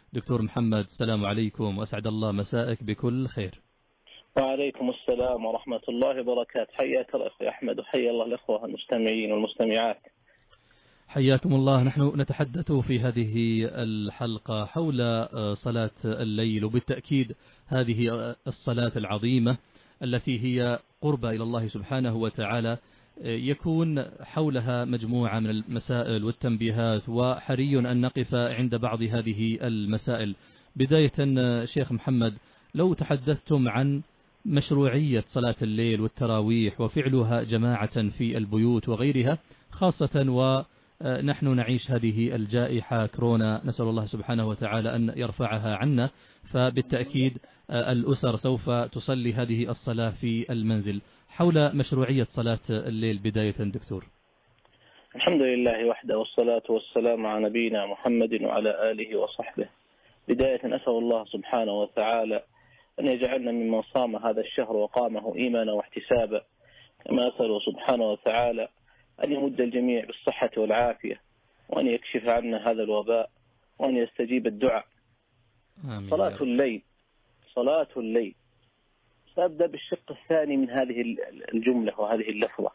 دكتور محمد، السلام عليكم وأسعد الله مساءك بكل خير. وعليكم السلام ورحمة الله وبركاته. حياك الأخ أحمد وحيا الله الأخوة المستمعين والمستمعات. حياكم الله. نحن نتحدث في هذه الحلقة حول صلاة الليل، وبالتأكيد هذه الصلاة العظيمة التي هي قربة إلى الله سبحانه وتعالى يكون حولها مجموعة من المسائل والتنبيهات، وحري أن نقف عند بعض هذه المسائل. بداية شيخ محمد، لو تحدثتم عن مشروعية صلاة الليل والتراويح وفعلها جماعة في البيوت وغيرها، خاصة ونحن نعيش هذه الجائحة كورونا، نسأل الله سبحانه وتعالى أن يرفعها عنا، فبالتأكيد الأسر سوف تصلي هذه الصلاة في المنزل. حول مشروعية صلاة الليل بداية دكتور. الحمد لله وحده، والصلاة والسلام على نبينا محمد وعلى آله وصحبه. بداية أسأل الله سبحانه وتعالى أن يجعلنا ممن صام هذا الشهر وقامه إيمانا واحتسابا، كما أسأله سبحانه وتعالى أن يمد الجميع بالصحة والعافية، وأن يكشف عنا هذا الوباء، وأن يستجيب الدعاء. آمين. صلاة الليل. سأبدأ بالشق الثاني من هذه الجملة وهذه اللفظة.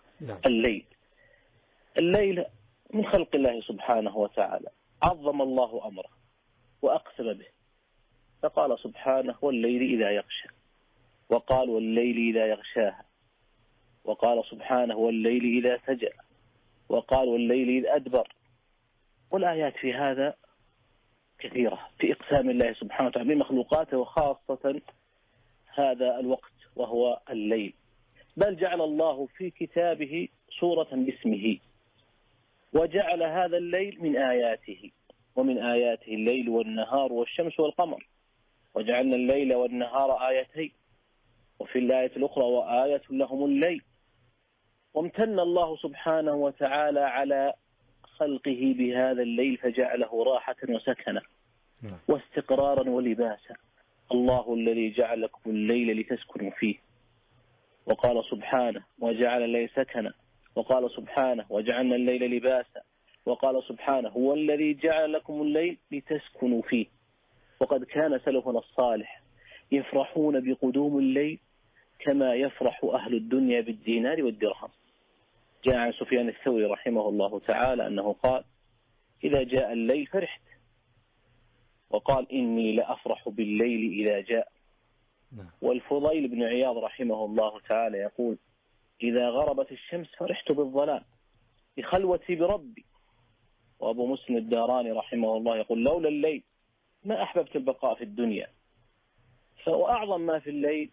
الليل من خلق الله سبحانه وتعالى، عظم الله أمره وأقسم به، فقال سبحانه والليل إذا يغشى، وقال والليل إذا يغشاها، وقال سبحانه والليل إذا سجى، وقال والليل إذا أدبر. والآيات في هذا كثيرة في إقسام الله سبحانه وتعالى بمخلوقاته، وخاصة هذا الوقت وهو الليل. بل جعل الله في كتابه سورة باسمه، وجعل هذا الليل من آياته، ومن آياته الليل والنهار والشمس والقمر، وجعلنا الليل والنهار آيتين، وفي الآية الأخرى وآية لهم الليل. وامتن الله سبحانه وتعالى على خلقه بهذا الليل، فجعله راحة وسكنة واستقرارا ولباسا. الله الذي جعل لكم الليل لتسكنوا فيه، وقال سبحانه وجعل الليل سكنا، وقال سبحانه وجعلنا الليل لباسا، وقال سبحانه هو الذي جعل لكم الليل لتسكنوا فيه. وقد كان سلفنا الصالح يفرحون بقدوم الليل كما يفرح أهل الدنيا بالدينار والدرهم. جاء عن سفيان الثوري رحمه الله تعالى أنه قال إذا جاء الليل فرحت، وقال إني لأفرح بالليل إذا جاء. والفضيل بن عياض رحمه الله تعالى يقول إذا غربت الشمس فرحت بالظلام بخلوتي بربي. وأبو مسلم الداراني رحمه الله يقول لولا الليل ما أحببت البقاء في الدنيا. وأعظم ما في الليل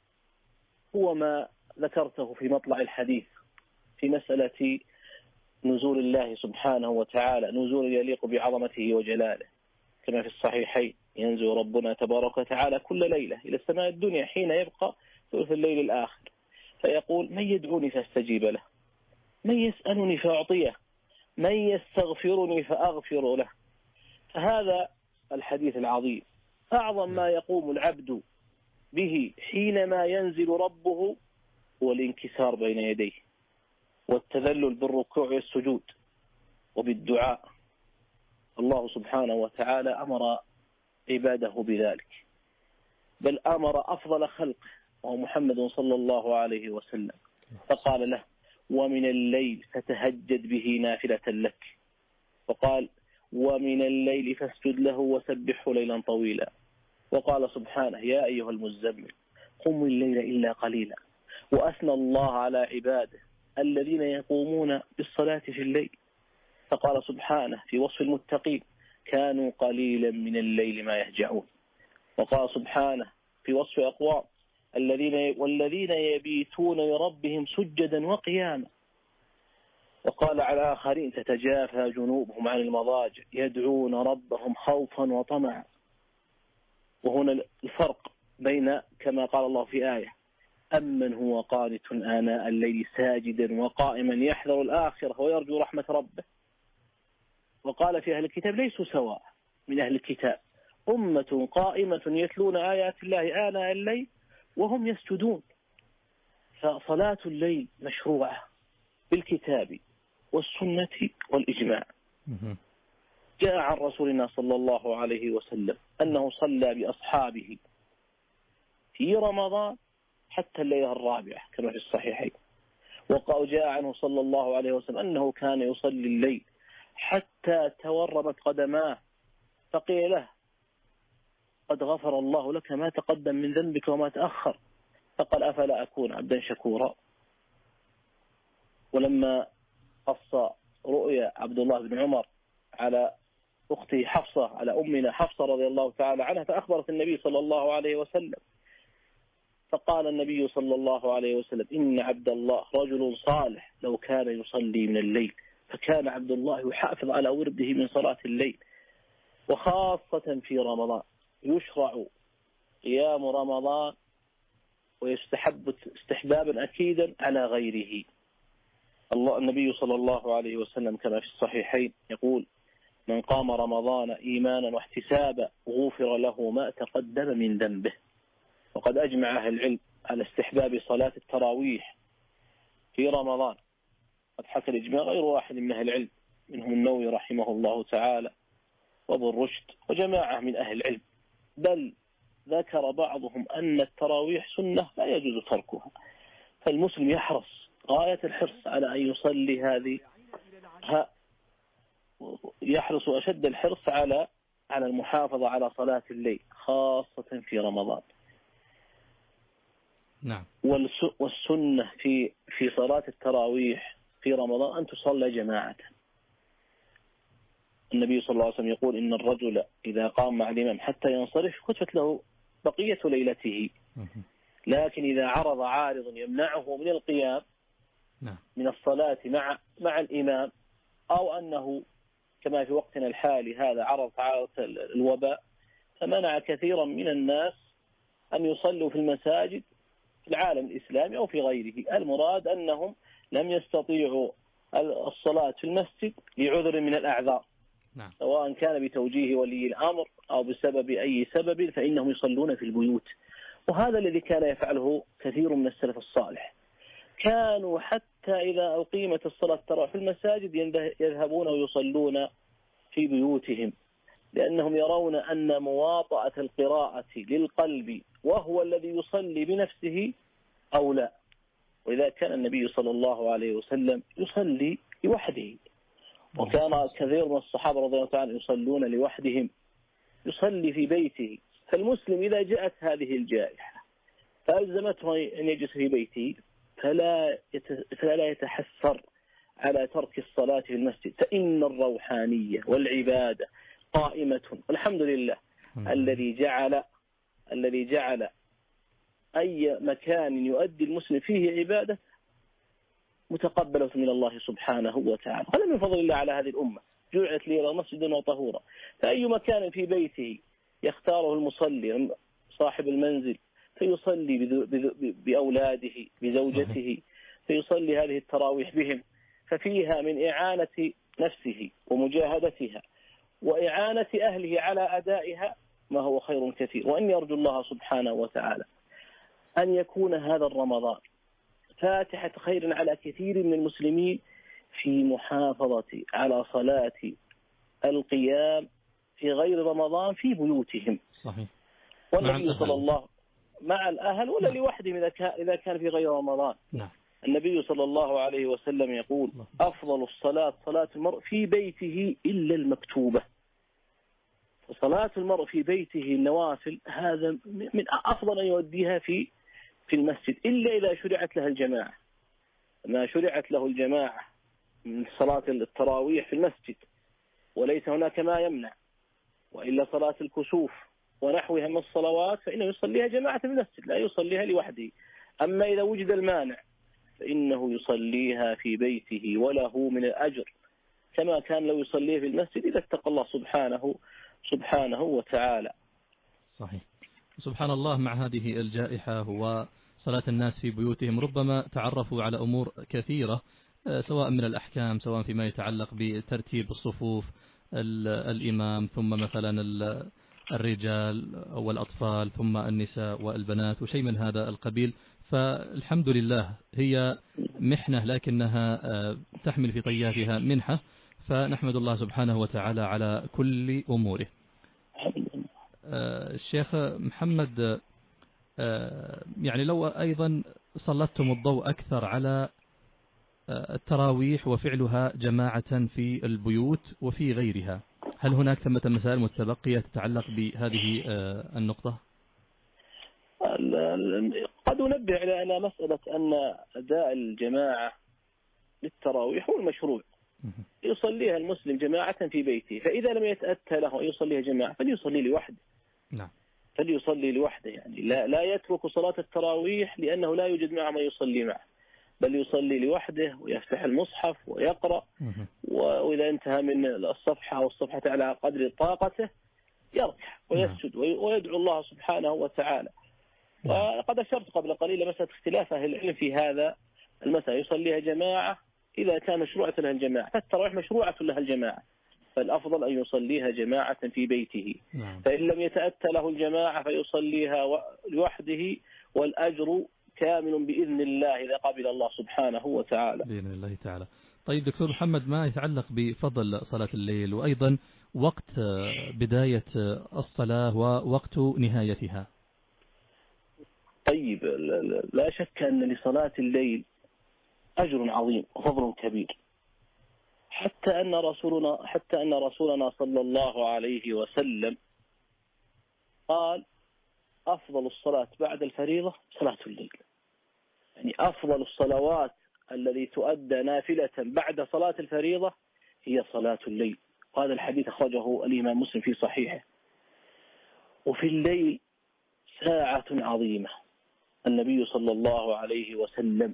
هو ما ذكرته في مطلع الحديث في مسألة نزول الله سبحانه وتعالى، نزول يليق بعظمته وجلاله، كما في الصحيحين ينزل ربنا تبارك وتعالى كل ليلة إلى السماء الدنيا حين يبقى ثلث الليل الآخر، فيقول من يدعوني فاستجيب له، من يسألني فأعطيه، من يستغفرني فأغفر له. فهذا الحديث العظيم أعظم ما يقوم العبد به حينما ينزل ربه هو الانكسار بين يديه، والتذلل بالركوع والسجود وبالدعاء. الله سبحانه وتعالى أمر عباده بذلك، بل أمر أفضل خلقه وهو محمد صلى الله عليه وسلم، فقال له ومن الليل فتهجد به نافلة لك، وقال ومن الليل فاسجد له وسبحه ليلا طويلا. وقال سبحانه يا أيها المزمل قم الليل إلا قليلا. وأثنى الله على عباده الذين يقومون بالصلاة في الليل، فقال سبحانه في وصف المتقين كانوا قليلا من الليل ما يهجعون. وقال سبحانه في وصف أقوام والذين يبيتون لربهم سجدا وقياما. وقال على آخرين تتجافى جنوبهم عن المضاجع يدعون ربهم خوفا وطمعا. وهنا الفرق بين كما قال الله في آية أمن هو قانت آناء الليل ساجدا وقائما يحذر الآخرة ويرجو رحمة ربه. وقال في أهل الكتاب ليسوا سواء من أهل الكتاب أمة قائمة يتلون آيات الله آناء الليل وهم يسجدون. فصلاة الليل مشروعة بالكتاب والسنة والإجماع. جاء عن رسولنا صلى الله عليه وسلم أنه صلى بأصحابه في رمضان حتى الليلة الرابعة كما في الصحيحين. وجاء عنه صلى الله عليه وسلم أنه كان يصلي الليل حتى تورمت قدماه، فقيل له قد غفر الله لك ما تقدم من ذنبك وما تأخر، فقال أفلا أكون عبدا شكورا. ولما قص رؤيا عبد الله بن عمر على أخته حفصة، على أمنا حفصة رضي الله تعالى عنها، فأخبرت النبي صلى الله عليه وسلم، فقال النبي صلى الله عليه وسلم إن عبد الله رجل صالح لو كان يصلي من الليل. فكان عبد الله يحافظ على ورده من صلاة الليل، وخاصة في رمضان يشرع قيام رمضان ويستحب استحبابا أكيدا على غيره. النبي صلى الله عليه وسلم كما في الصحيحين يقول من قام رمضان إيمانا واحتسابا غفر له ما تقدم من ذنبه. وقد أجمع أهل العلم على استحباب صلاة التراويح في رمضان، قد حكى الإجماع غير واحد من أهل العلم، منهم النووي رحمه الله تعالى وابو الرشد وجماعة من أهل العلم، بل ذكر بعضهم أن التراويح سنة لا يجوز تركها. فالمسلم يحرص غاية الحرص على أن يصلي هذه، يحرص أشد الحرص على المحافظة على صلاة الليل خاصة في رمضان. نعم. والسنة في صلاة التراويح في رمضان أن تصلى جماعة. النبي صلى الله عليه وسلم يقول إن الرجل إذا قام مع الإمام حتى ينصرف كتبت له بقية ليلته، لكن إذا عرض عارض يمنعه من القيام من الصلاة مع الإمام، أو أنه كما في وقتنا الحالي هذا عرض الوباء فمنع كثيرا من الناس أن يصلوا في المساجد في العالم الإسلامي أو في غيره. المراد أنهم لم يستطيعوا الصلاة في المسجد لعذر من الأعذار، سواء كان بتوجيه ولي الأمر أو بسبب أي سبب، فإنهم يصلون في البيوت. وهذا الذي كان يفعله كثير من السلف الصالح، كانوا حتى إذا أقيمت الصلاة ترى في المساجد يذهبون ويصلون في بيوتهم، لأنهم يرون أن مواطأة القراءة للقلب وهو الذي يصلي بنفسه أولى. وإذا كان النبي صلى الله عليه وسلم يصلي لوحده، وكان كثير من الصحابة رضي الله عنهم يصلون لوحدهم، يصلي في بيته. فالمسلم إذا جاءت هذه الجائحة فألزمته أن يجلس في بيته فلا يتحسر على ترك الصلاة في المسجد، فإن الروحانية والعبادة قائمة. والحمد لله الذي جعل أي مكان يؤدي المسلم فيه عبادة متقبلة من الله سبحانه وتعالى. هذا من فضل الله على هذه الأمة، جعلت لي مسجدا وطهورا. فأي مكان في بيته يختاره المصلي صاحب المنزل فيصلي بأولاده بزوجته، فيصلي هذه التراويح بهم، ففيها من إعانة نفسه ومجاهدتها وإعانة أهله على أدائها ما هو خير كثير. وأن يرجو الله سبحانه وتعالى أن يكون هذا الرمضان فاتحة خير على كثير من المسلمين في محافظة على صلاة القيام في غير رمضان في بيوتهم. صحيح. والنبي صلى الله مع الأهل ولا لوحدهم إذا كان في غير رمضان. نعم. النبي صلى الله عليه وسلم يقول أفضل الصلاة صلاة المرء في بيته إلا المكتوبة. وصلاة المرء في بيته النوافل هذا من أفضل أن يؤديها في المسجد، إلا إذا شرعت لها الجماعة. ما شرعت له الجماعة من صلاة التراويح في المسجد وليس هناك ما يمنع، وإلا صلاة الكسوف ونحوها من الصلوات فإنه يصليها جماعة في المسجد لا يصليها لوحده. أما إذا وجد المانع فإنه يصليها في بيته وله من الأجر كما كان لو يصليه في المسجد إذا اتقى الله سبحانه وتعالى. صحيح. سبحان الله، مع هذه الجائحة وصلاة الناس في بيوتهم ربما تعرفوا على أمور كثيرة سواء من الأحكام، سواء فيما يتعلق بترتيب الصفوف، الإمام، ثم مثلا الرجال والأطفال، ثم النساء والبنات وشيء من هذا القبيل. فالحمد لله هي محنة لكنها تحمل في طياتها منحة، فنحمد الله سبحانه وتعالى على كل أموره. الشيخ محمد، يعني لو أيضا سلطتم الضوء أكثر على التراويح وفعلها جماعة في البيوت وفي غيرها، هل هناك ثمة مسائل متبقية تتعلق بهذه النقطة؟ قد ننبه على مسألة أن أداء الجماعة للتراويح هو المشروع، يصليها المسلم جماعة في بيته، فإذا لم يتأتى له أن يصليها جماعة فليصلي لوحده. نعم. فليصلي لوحده، يعني لا يترك صلاة التراويح لأنه لا يوجد معه من يصلي معه، بل يصلي لوحده ويفتح المصحف ويقرأ، وإذا انتهى من الصفحة أو الصفحة على قدر طاقته يركع ويسجد ويدعو الله سبحانه وتعالى. وقد أشرت قبل قليل مسألة اختلاف أهل العلم في هذا المسألة، يصليها جماعة إذا كان مشروعة لها الجماعة، فالتراويح مشروعة لها الجماعة، فالأفضل أن يصليها جماعة في بيته. فإن لم يتأتى له الجماعة فيصليها لوحده، والأجر كامل بإذن الله إذا قبل الله سبحانه وتعالى. بإذن الله تعالى. طيب دكتور محمد، ما يتعلق بفضل صلاة الليل وأيضا وقت بداية الصلاة ووقت نهايتها؟ طيب، لا شك أن لصلاة الليل أجر عظيم وفضل كبير، حتى أن رسولنا صلى الله عليه وسلم قال أفضل الصلاة بعد الفريضة صلاة الليل، يعني أفضل الصلوات التي تؤدى نافلة بعد صلاة الفريضة هي صلاة الليل، وهذا الحديث أخرجه الإمام مسلم في صحيحه. وفي الليل ساعة عظيمة، النبي صلى الله عليه وسلم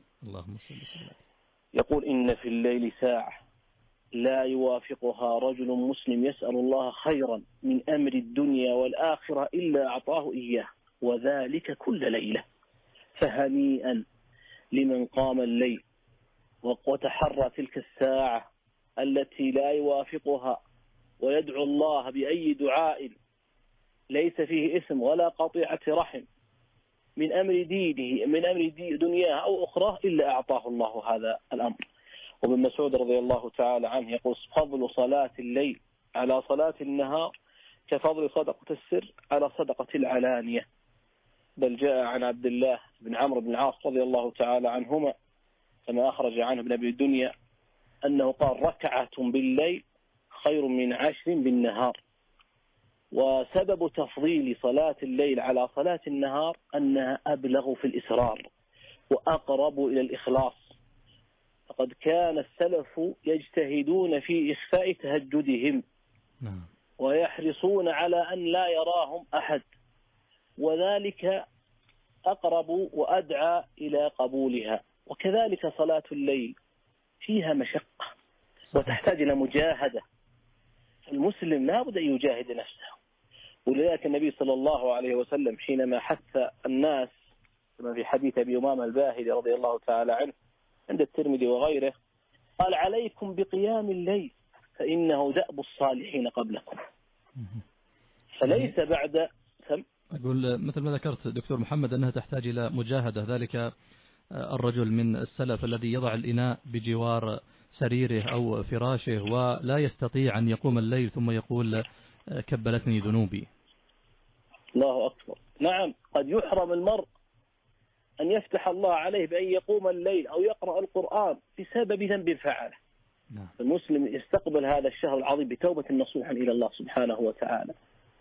يقول إن في الليل ساعة لا يوافقها رجل مسلم يسأل الله خيرا من أمر الدنيا والآخرة إلا أعطاه إياه، وذلك كل ليلة. فهنيئا لمن قام الليل وتحرى تلك الساعة التي لا يوافقها ويدعو الله بأي دعاء ليس فيه إثم ولا قطيعة رحم من أمر دينه، من أمر دنياه أو أخرى، إلا أعطاه الله هذا الأمر. وابن مسعود رضي الله تعالى عنه يقول فضل صلاة الليل على صلاة النهار كفضل صدقة السر على صدقة العلانية. بل جاء عن عبد الله بن عمرو بن العاص رضي الله تعالى عنهما كما أخرج عنه ابن أبي الدنيا أنه قال ركعة بالليل خير من 10 بالنهار. وسبب تفضيل صلاة الليل على صلاة النهار أنها أبلغ في الإسرار وأقرب إلى الإخلاص، فقد كان السلف يجتهدون في إخفاء تهجدهم ويحرصون على أن لا يراهم أحد، وذلك أقرب وأدعى إلى قبولها. وكذلك صلاة الليل فيها مشقة وتحتاج إلى مجاهدة، المسلم لا بد أن يجاهد نفسه. ولذلك النبي صلى الله عليه وسلم حينما حث الناس كما في حديث أبي أمامة الباهلي رضي الله تعالى عنه عند الترمذي وغيره قال عليكم بقيام الليل فإنه دأب الصالحين قبلكم. فليس بعد أقول مثل ما ذكرت دكتور محمد أنها تحتاج إلى مجاهدة. ذلك الرجل من السلف الذي يضع الإناء بجوار سريره أو فراشه ولا يستطيع أن يقوم الليل ثم يقول كبلتني ذنوبي. الله أكبر. نعم، قد يحرم المرء أن يفتح الله عليه بأن يقوم الليل أو يقرأ القرآن بسبب ذنب فعله. المسلم يستقبل هذا الشهر العظيم بتوبة نصوحا إلى الله سبحانه وتعالى،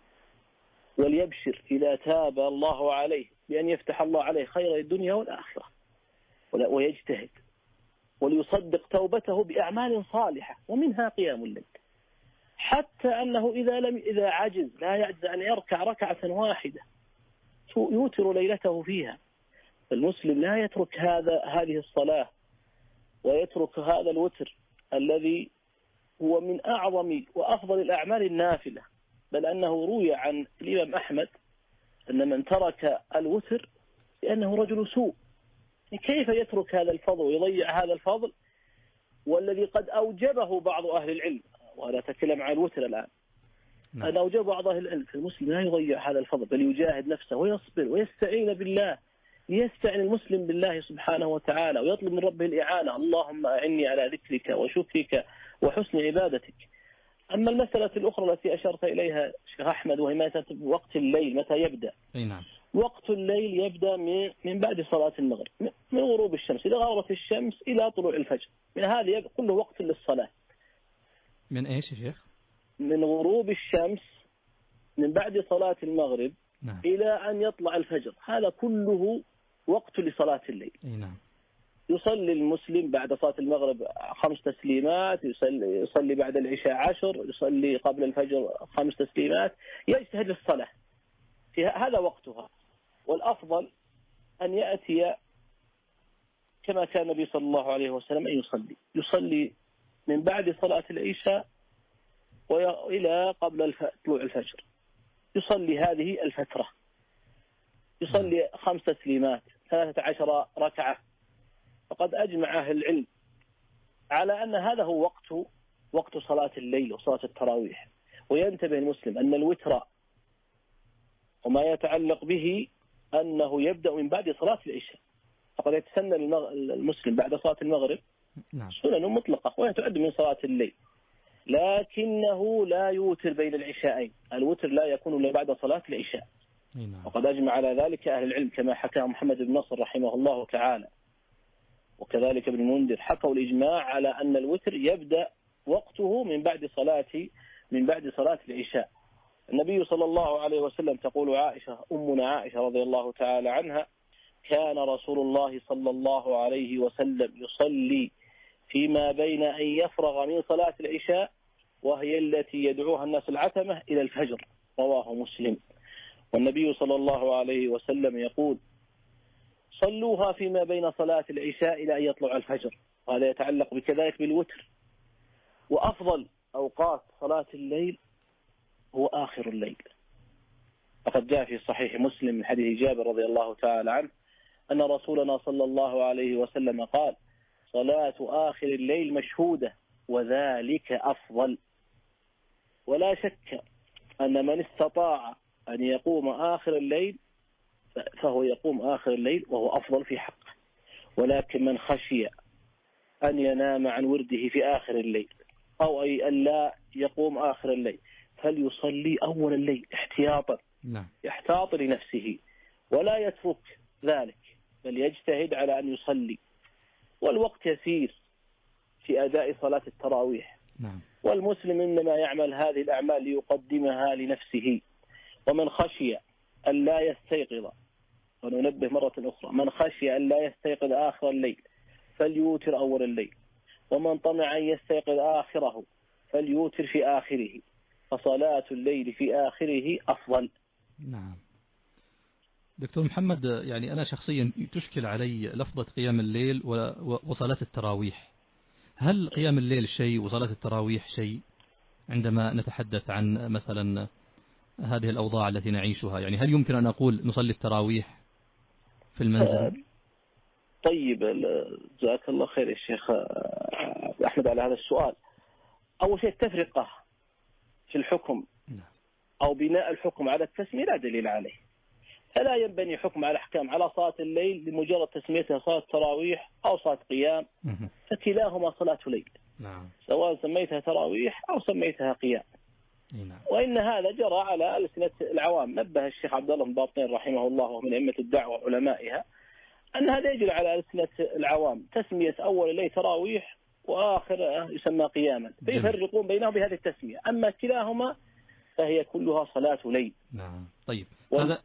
وليبشر إذا تاب الله عليه بأن يفتح الله عليه خير الدنيا والآخرة، ويجتهد وليصدق توبته بأعمال صالحة ومنها قيام الليل، حتى أنه إذا عجز لا يعجز أن يركع ركعة واحدة يوتر ليلته فيها. المسلم لا يترك هذه الصلاة ويترك هذا الوتر الذي هو من أعظم وأفضل الأعمال النافلة، بل أنه روي عن الإمام أحمد أن من ترك الوتر لأنه رجل سوء. كيف يترك هذا الفضل ويضيع هذا الفضل والذي قد أوجبه بعض أهل العلم، وأنا أتكلم عن الوتر الآن، أن أوجب بعض أهل العلم. فالمسلم لا يضيع هذا الفضل بل يجاهد نفسه ويصبر ويستعين بالله، ليستعين المسلم بالله سبحانه وتعالى ويطلب من ربه الإعانة. اللهم أعني على ذكرك وشكرك وحسن عبادتك. أما المسألة الأخرى التي أشرت إليها شيخ أحمد وهي مسألة وقت الليل متى يبدأ؟ أي نعم. وقت الليل يبدأ من بعد صلاة المغرب، من غروب الشمس إذا غربت الشمس إلى طلوع الفجر، من هذا كله وقت للصلاة. من إيش يا شيخ؟ من غروب الشمس من بعد صلاة المغرب نعم. إلى أن يطلع الفجر، هذا كله وقت لصلاة الليل. أي نعم. يصلي المسلم بعد صلاة المغرب 5 تسليمات، يصلي بعد العشاء 10، يصلي قبل الفجر 5 تسليمات، يجتهد للصلاة في هذا وقتها. والأفضل أن يأتي كما كان النبي صلى الله عليه وسلم أن يصلي من بعد صلاة العشاء وإلى قبل طلوع الفجر، يصلي هذه الفترة، يصلي 5 تسليمات 13 ركعة. فقد أجمع أهل العلم على أن هذا هو وقت صلاة الليل وصلاة التراويح. وينتبه المسلم أن الوتر وما يتعلق به أنه يبدأ من بعد صلاة العشاء، فقد يتسنى المسلم بعد صلاة المغرب سنن مطلقة وهي تعد من صلاة الليل، لكنه لا يوتر بين العشاءين، الوتر لا يكون إلا بعد صلاة العشاء. وقد أجمع على ذلك أهل العلم كما حكى محمد بن نصر رحمه الله تعالى وكذلك ابن المنذر، حكوا الإجماع على أن الوتر يبدأ وقته من بعد صلاة العشاء. النبي صلى الله عليه وسلم تقول عائشة أمنا عائشة رضي الله تعالى عنها: كان رسول الله صلى الله عليه وسلم يصلي فيما بين أن يفرغ من صلاة العشاء وهي التي يدعوها الناس العتمة إلى الفجر، رواه مسلم. والنبي صلى الله عليه وسلم يقول: صلوها فيما بين صلاة العشاء إلى أن يطلع الفجر، وهذا يتعلق بكذلك بالوتر. وأفضل أوقات صلاة الليل هو آخر الليل، فقد جاء في صحيح مسلم من حديث جابر رضي الله تعالى عنه أن رسولنا صلى الله عليه وسلم قال: صلاة آخر الليل مشهودة وذلك أفضل. ولا شك أن من استطاع أن يقوم آخر الليل فهو يقوم آخر الليل وهو أفضل في حقه. ولكن من خشي أن ينام عن ورده في آخر الليل أو أن لا يقوم آخر الليل فليصلي أول الليل احتياطا، يحتاط لنفسه ولا يترك ذلك، بل يجتهد على أن يصلي. والوقت يسير في أداء صلاة التراويح. والمسلم إنما يعمل هذه الأعمال ليقدمها لنفسه. ومن خشي أن لا يستيقظ، وننبه مرة أخرى، من خشي أن لا يستيقظ آخر الليل فليوتر أول الليل، ومن طمع أن يستيقظ آخره فليوتر في آخره، فصلاة الليل في آخره أفضل. نعم. دكتور محمد، يعني أنا شخصيا تشكل علي لفظة قيام الليل وصلاة التراويح. هل قيام الليل شيء وصلاة التراويح شيء عندما نتحدث عن مثلا هذه الأوضاع التي نعيشها؟ يعني هل يمكن أن أقول نصلي التراويح في المنزل؟ طيب، جزاك الله خير يا شيخ أحمد على هذا السؤال. أول شيء التفرقة في الحكم أو بناء الحكم على التسمية لا دليل عليه، فلا ينبني حكم على أحكام على صلاة الليل لمجرد تسميتها صلاة تراويح أو صلاة قيام، فكلاهما صلاة ليل، سواء سميتها تراويح أو سميتها قيام. وإن هذا جرى على ألسنة العوام. نبه الشيخ عبد الله بن باطن رحمه الله ومن أئمة الدعوة وعلمائها أن هذا يجري على ألسنة العوام، تسمية أول الليل تراويح وآخر يسمى قياما، فيفرقون بينهم بهذه التسمية. أما كلاهما فهي كلها صلاة ليل. نعم. طيب، هذا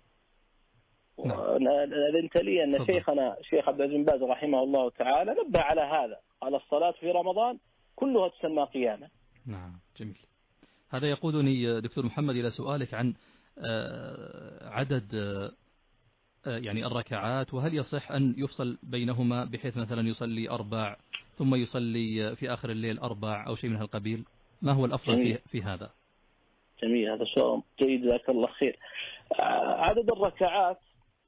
أذنت لي أن شيخنا شيخ عبد العزيز بن باز رحمه الله تعالى نبه على هذا، على الصلاة في رمضان كلها تسمى قياما. نعم، جميل. هذا يقودني دكتور محمد إلى سؤالك عن عدد يعني الركعات، وهل يصح أن يفصل بينهما بحيث مثلا يصلي 4 ثم يصلي في آخر الليل 4 أو شيء من هالقبيل؟ ما هو الأفضل في هذا؟ جميل، هذا سؤال جيد جزاك الله خير. عدد الركعات،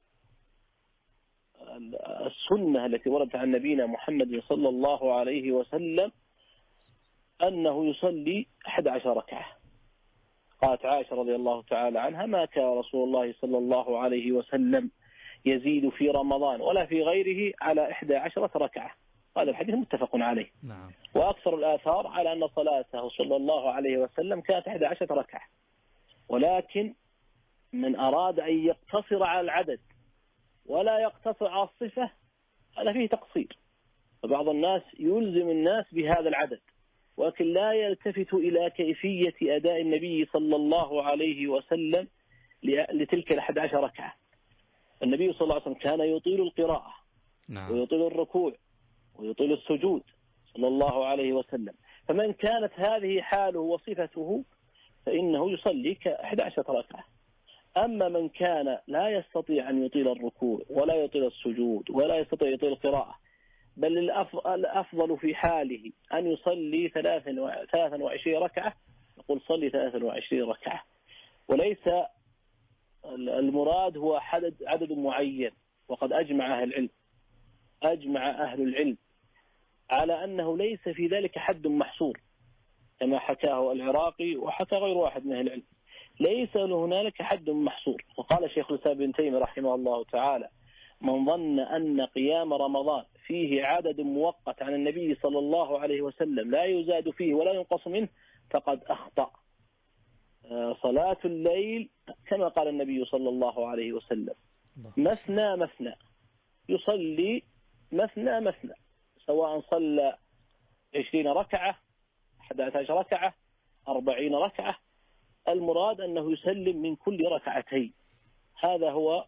السنة التي وردت عن نبينا محمد صلى الله عليه وسلم أنه يصلي 11 ركعة. قالت عائشة رضي الله تعالى عنها: ما كان رسول الله صلى الله عليه وسلم يزيد في رمضان ولا في غيره على 11 ركعة. هذا الحديث متفق عليه. نعم. وأكثر الآثار على أن صلاته صلى الله عليه وسلم كانت 11 ركعة، ولكن من أراد أن يقتصر على العدد ولا يقتصر على الصفة هذا فيه تقصير. فبعض الناس يلزم الناس بهذا العدد، ولكن لا يلتفت إلى كيفية أداء النبي صلى الله عليه وسلم لتلك 11 ركعة. النبي صلى الله عليه وسلم كان يطيل القراءة نعم. ويطيل الركوع ويطيل السجود صلى الله عليه وسلم. فمن كانت هذه حاله وصفته فإنه يصلي 11 ركعة. أما من كان لا يستطيع أن يطيل الركوع ولا يطيل السجود ولا يستطيع يطيل القراءة، بل الأفضل في حاله أن يصلي 23 ركعة، نقول صلي 23 ركعة. وليس المراد هو عدد معين. وقد أجمع أهل العلم على أنه ليس في ذلك حد محصور، كما حكاه العراقي وحكى غير واحد من أهل العلم. ليس هنالك حد محصور. وقال شيخ الإسلام ابن تيمية رحمه الله تعالى: من ظن أن قيام رمضان فيه عدد مؤقت عن النبي صلى الله عليه وسلم لا يزاد فيه ولا ينقص منه فقد أخطأ. صلاة الليل كما قال النبي صلى الله عليه وسلم: مثنى مثنى، يصلي مثنى، سواء صلى 20 ركعة 11 ركعة 40 ركعة، المراد أنه يسلم من كل ركعتين. هذا هو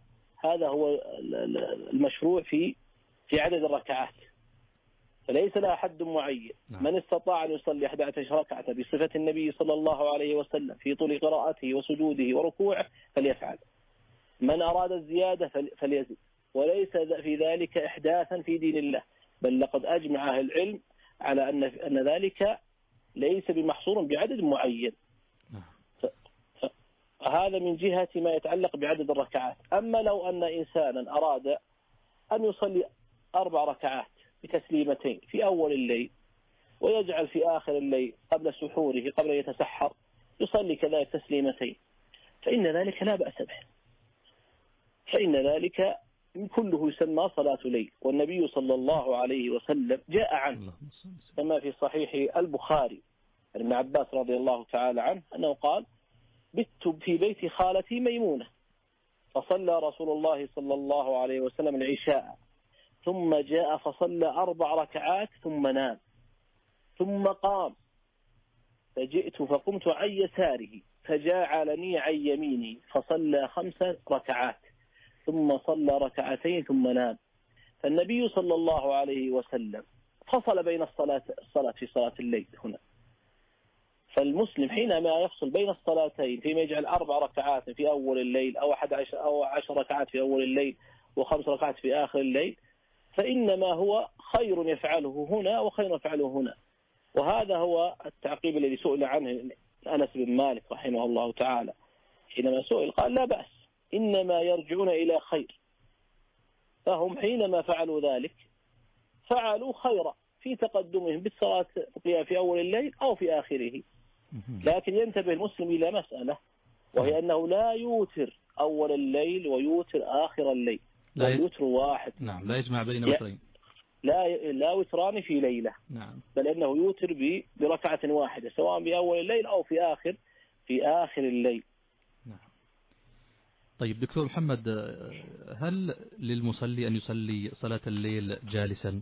المشروع في عدد الركعات، فليس لها حد معين. من استطاع أن يصلي 11 ركعة بصفة النبي صلى الله عليه وسلم في طول قراءته وسجوده وركوعه فليفعل. من أراد الزيادة فليزد، وليس في ذلك إحداثا في دين الله، بل لقد أجمع أهل العلم على أن ذلك ليس بمحصور بعدد معين. هذا من جهة ما يتعلق بعدد الركعات. أما لو أن إنسانا أراد أن يصلي 4 ركعات بتسليمتين في أول الليل، ويجعل في آخر الليل قبل سحوره قبل يتسحر يصلي كذلك تسليمتين، فإن ذلك لا بأس به، فإن ذلك كله يسمى صلاة ليل. والنبي صلى الله عليه وسلم جاء عنه كما في صحيح البخاري عن ابن عباس رضي الله تعالى عنه أنه قال: بت في بيت خالتي ميمونة فصلى رسول الله صلى الله عليه وسلم العشاء، ثم جاء فصلى 4 ركعات ثم نام، ثم قام فجئت فقمت عن يساره فجعلني عن يميني فصلى 5 ركعات ثم صلى 2 ركعتين ثم نام. فالنبي صلى الله عليه وسلم فصل بين الصلاة في صلاة الليل هنا. فالمسلم حينما يفصل بين الصلاتين فيما يجعل 4 ركعات في أول الليل أو 11 أو 10 ركعات في أول الليل و5 ركعات في آخر الليل، فإنما هو خير يفعله هنا وخير يفعله هنا. وهذا هو التعقيب الذي سئل عنه أنس بن مالك رحمه الله تعالى، حينما سئل قال: لا بأس، إنما يرجعون إلى خير. فهم حينما فعلوا ذلك فعلوا خيرا في تقدمهم بالصلاة في أول الليل أو في آخره. لكن ينتبه المسلم إلى مسألة، وهي أنه لا يوتر أول الليل ويوتر آخر الليل، يوتر واحد. نعم، لا يجمع بين وترين، لا وتران في ليلة. نعم. بل أنه يوتر بركعة واحدة سواء بأول الليل أو في آخر الليل. نعم. طيب دكتور محمد، هل للمصلي أن يصلي صلاة الليل جالسا؟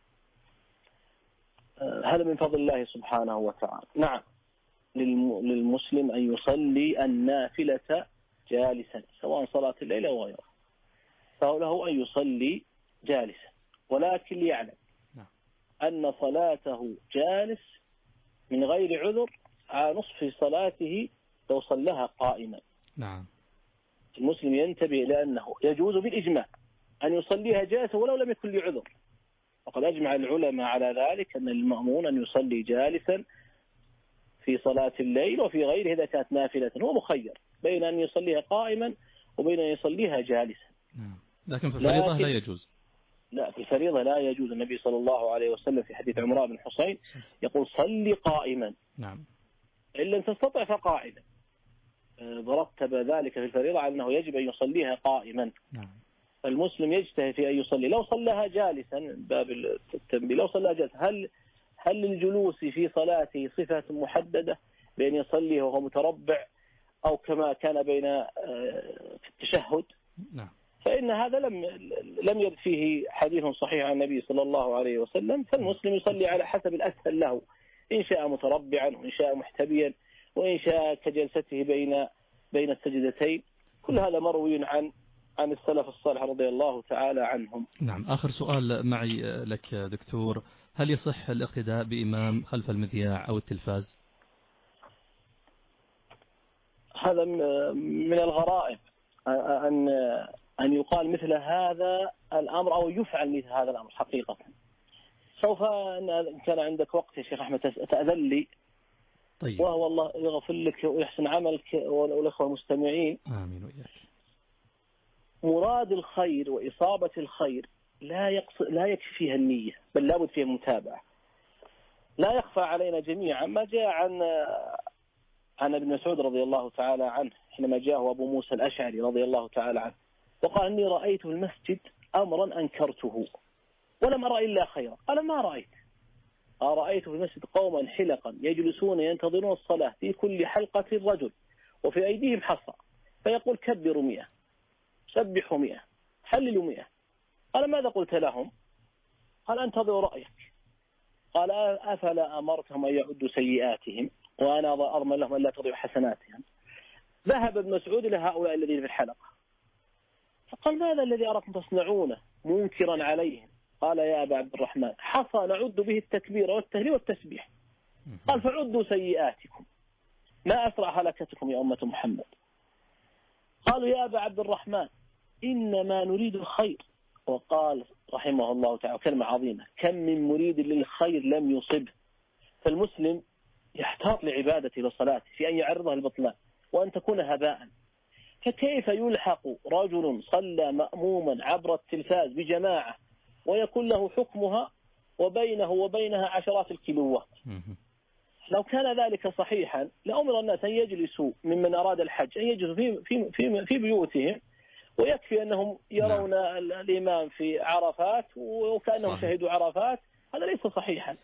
هذا من فضل الله سبحانه وتعالى. نعم، للمسلم أن يصلي النافلة جالسا سواء صلاة الليل أو غيرها، فله أن يصلي جالسا، ولكن ليعلم أن صلاته جالس من غير عذر على نصف صلاته لو صلىها قائما. نعم. المسلم ينتبه لأنه يجوز بالإجماع أن يصليها جالسا ولو لم يكن لعذر، وقد أجمع العلماء على ذلك أن المأمون أن يصلي جالسا في صلاة الليل وفي غيره إذا كانت نافلة، هو مخير بين أن يصليها قائما وبين أن يصليها جالسا. لكن في الفريضة لا يجوز. لا، في الفريضة لا يجوز. النبي صلى الله عليه وسلم في حديث عمران بن حسين يقول: صلي قائما. نعم. إن لم تستطع فقاعدا. رتب ذلك في الفريضة على أنه يجب أن يصليها قائما. نعم. المسلم يجتهد في أن يصلي. لو صلىها جالسا باب التنبيه، لو صلىها جالسا هل للجلوس في صلاته صفة محددة بأن يصلي وهو متربع أو كما كان بين في التشهد؟ نعم. فإن هذا لم يرد فيه حديث صحيح عن النبي صلى الله عليه وسلم. فالمسلم يصلي على حسب الأسهل له، إن شاء متربعا وإن شاء محتبيا وإن شاء كجلسته بين السجدتين. كل هذا مروي عن السلف الصالح رضي الله تعالى عنهم. نعم. آخر سؤال معي لك دكتور، هل يصح الاقتداء بإمام خلف المذياع أو التلفاز؟ هذا من الغرائب أن يقال مثل هذا الأمر أو يفعل مثل هذا الأمر حقيقة. سوف إن كان عندك وقت يا شيخ أحمد تأذن لي. طيب. وهو الله يغفر لك ويحسن عملك والأخوة المستمعين. آمين وإياك. مراد الخير وإصابة الخير لا يكفي فيها النية، بل لابد فيها متابعة. لا يخفى علينا جميعا ما جاء عن ابن مسعود رضي الله تعالى عنه حينما جاءه أبو موسى الأشعري رضي الله تعالى عنه وقال إني رأيت في المسجد أمرا أنكرته ولم أرى إلا خيرا. قال ما رأيت؟ رأيت في المسجد قوما حلقا يجلسون ينتظرون الصلاة، في كل حلقة رجل وفي أيديهم حصى، فيقول كبروا 100، سبحوا 100، حللوا 100. قال ماذا قلت لهم؟ قال انتظروا رأيك. قال أفلا أمرتهم أن يعدوا سيئاتهم وأنا أرمى لهم أن لا تضيعوا حسناتهم. ذهب ابن مسعود إلى هؤلاء الذين في الحلقة فقال ماذا الذي أراكم تصنعونه منكرا عليهم؟ قال يا أبا عبد الرحمن حصى نعد به التكبير والتهليل والتسبيح. قال فعدوا سيئاتكم ما أسرع هلكتكم يا أمة محمد. قالوا يا أبا عبد الرحمن إنما نريد الخير. وقال رحمه الله تعالى كلمة عظيمة: كم من مريد للخير لم يصبه. فالمسلم يحتاط لعبادته وصلاته في أن يعرضها البطلان وأن تكون هباء. فكيف يلحق رجل صلى مأموما عبر التلفاز بجماعة ويكون له حكمها وبينه وبينها عشرات الكيلوات؟ لو كان ذلك صحيحا لأمر الناس أن يجلسوا ممن أراد الحج أن يجلسوا في بيوتهم، ويكفي أنهم يرون الإمام في عرفات وكأنهم شهدوا عرفات. هذا ليس صحيحا.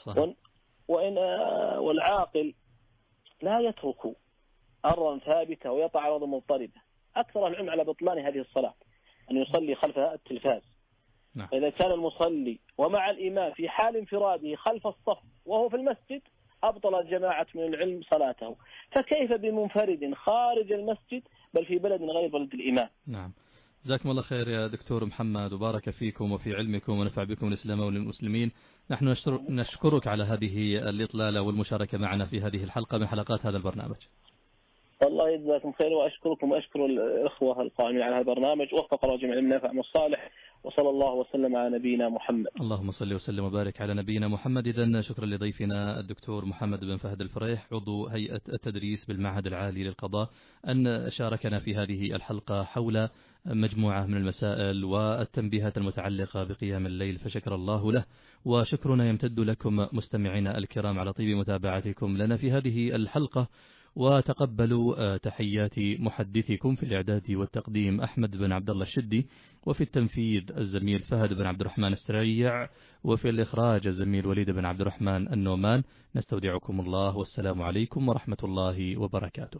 والعاقل لا يترك أرضا ثابتة ويطع أرضا مضطربة. أكثر العلم على بطلان هذه الصلاة أن يصلي خلف التلفاز. إذا كان المصلي ومع الإمام في حال انفراده خلف الصف وهو في المسجد أبطل جماعة من العلم صلاته، فكيف بمنفرد خارج المسجد بل في بلد غير بلد الإمام؟ نعم. جزاكم الله خير يا دكتور محمد، وبارك فيكم وفي علمكم ونفع بكم الإسلام والمسلمين. نحن نشكرك على هذه الإطلالة والمشاركة معنا في هذه الحلقة من حلقات هذا البرنامج. الله يجزاكم خير، وأشكركم وأشكر الإخوة القائمين على هذا البرنامج، وفق الله جميع النافع والصالح، وصلى الله وسلم على نبينا محمد. اللهم صل وسلم وبارك على نبينا محمد. إذن شكرا لضيفنا الدكتور محمد بن فهد الفريح عضو هيئة التدريس بالمعهد العالي للقضاء أن شاركنا في هذه الحلقة حول مجموعة من المسائل والتنبيهات المتعلقة بقيام الليل، فشكر الله له. وشكرنا يمتد لكم مستمعينا الكرام على طيب متابعتكم لنا في هذه الحلقة، وتقبلوا تحيات محدثكم في الإعداد والتقديم أحمد بن عبد الله الشدي، وفي التنفيذ الزميل فهد بن عبد الرحمن السريع، وفي الإخراج الزميل وليد بن عبد الرحمن النومان. نستودعكم الله والسلام عليكم ورحمة الله وبركاته.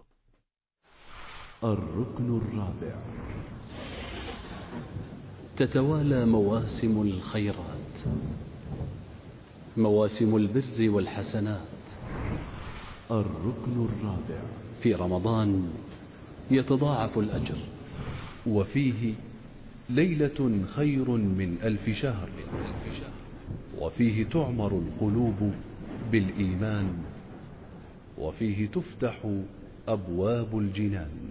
الركن الرابع. تتوالى مواسم الخيرات، مواسم البر والحسنات. الركن الرابع. في رمضان يتضاعف الأجر، وفيه ليلة خير من 1000 شهر، وفيه تعمر القلوب بالإيمان، وفيه تفتح أبواب الجنان.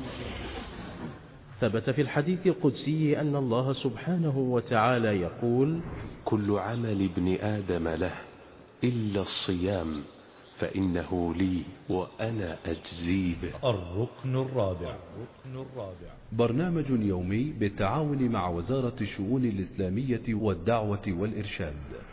ثبت في الحديث القدسي أن الله سبحانه وتعالى يقول: كل عمل ابن آدم له إلا الصيام فإنه لي وأنا أجزي به. الركن الرابع. برنامج يومي بالتعاون مع وزارة الشؤون الإسلامية والدعوة والإرشاد.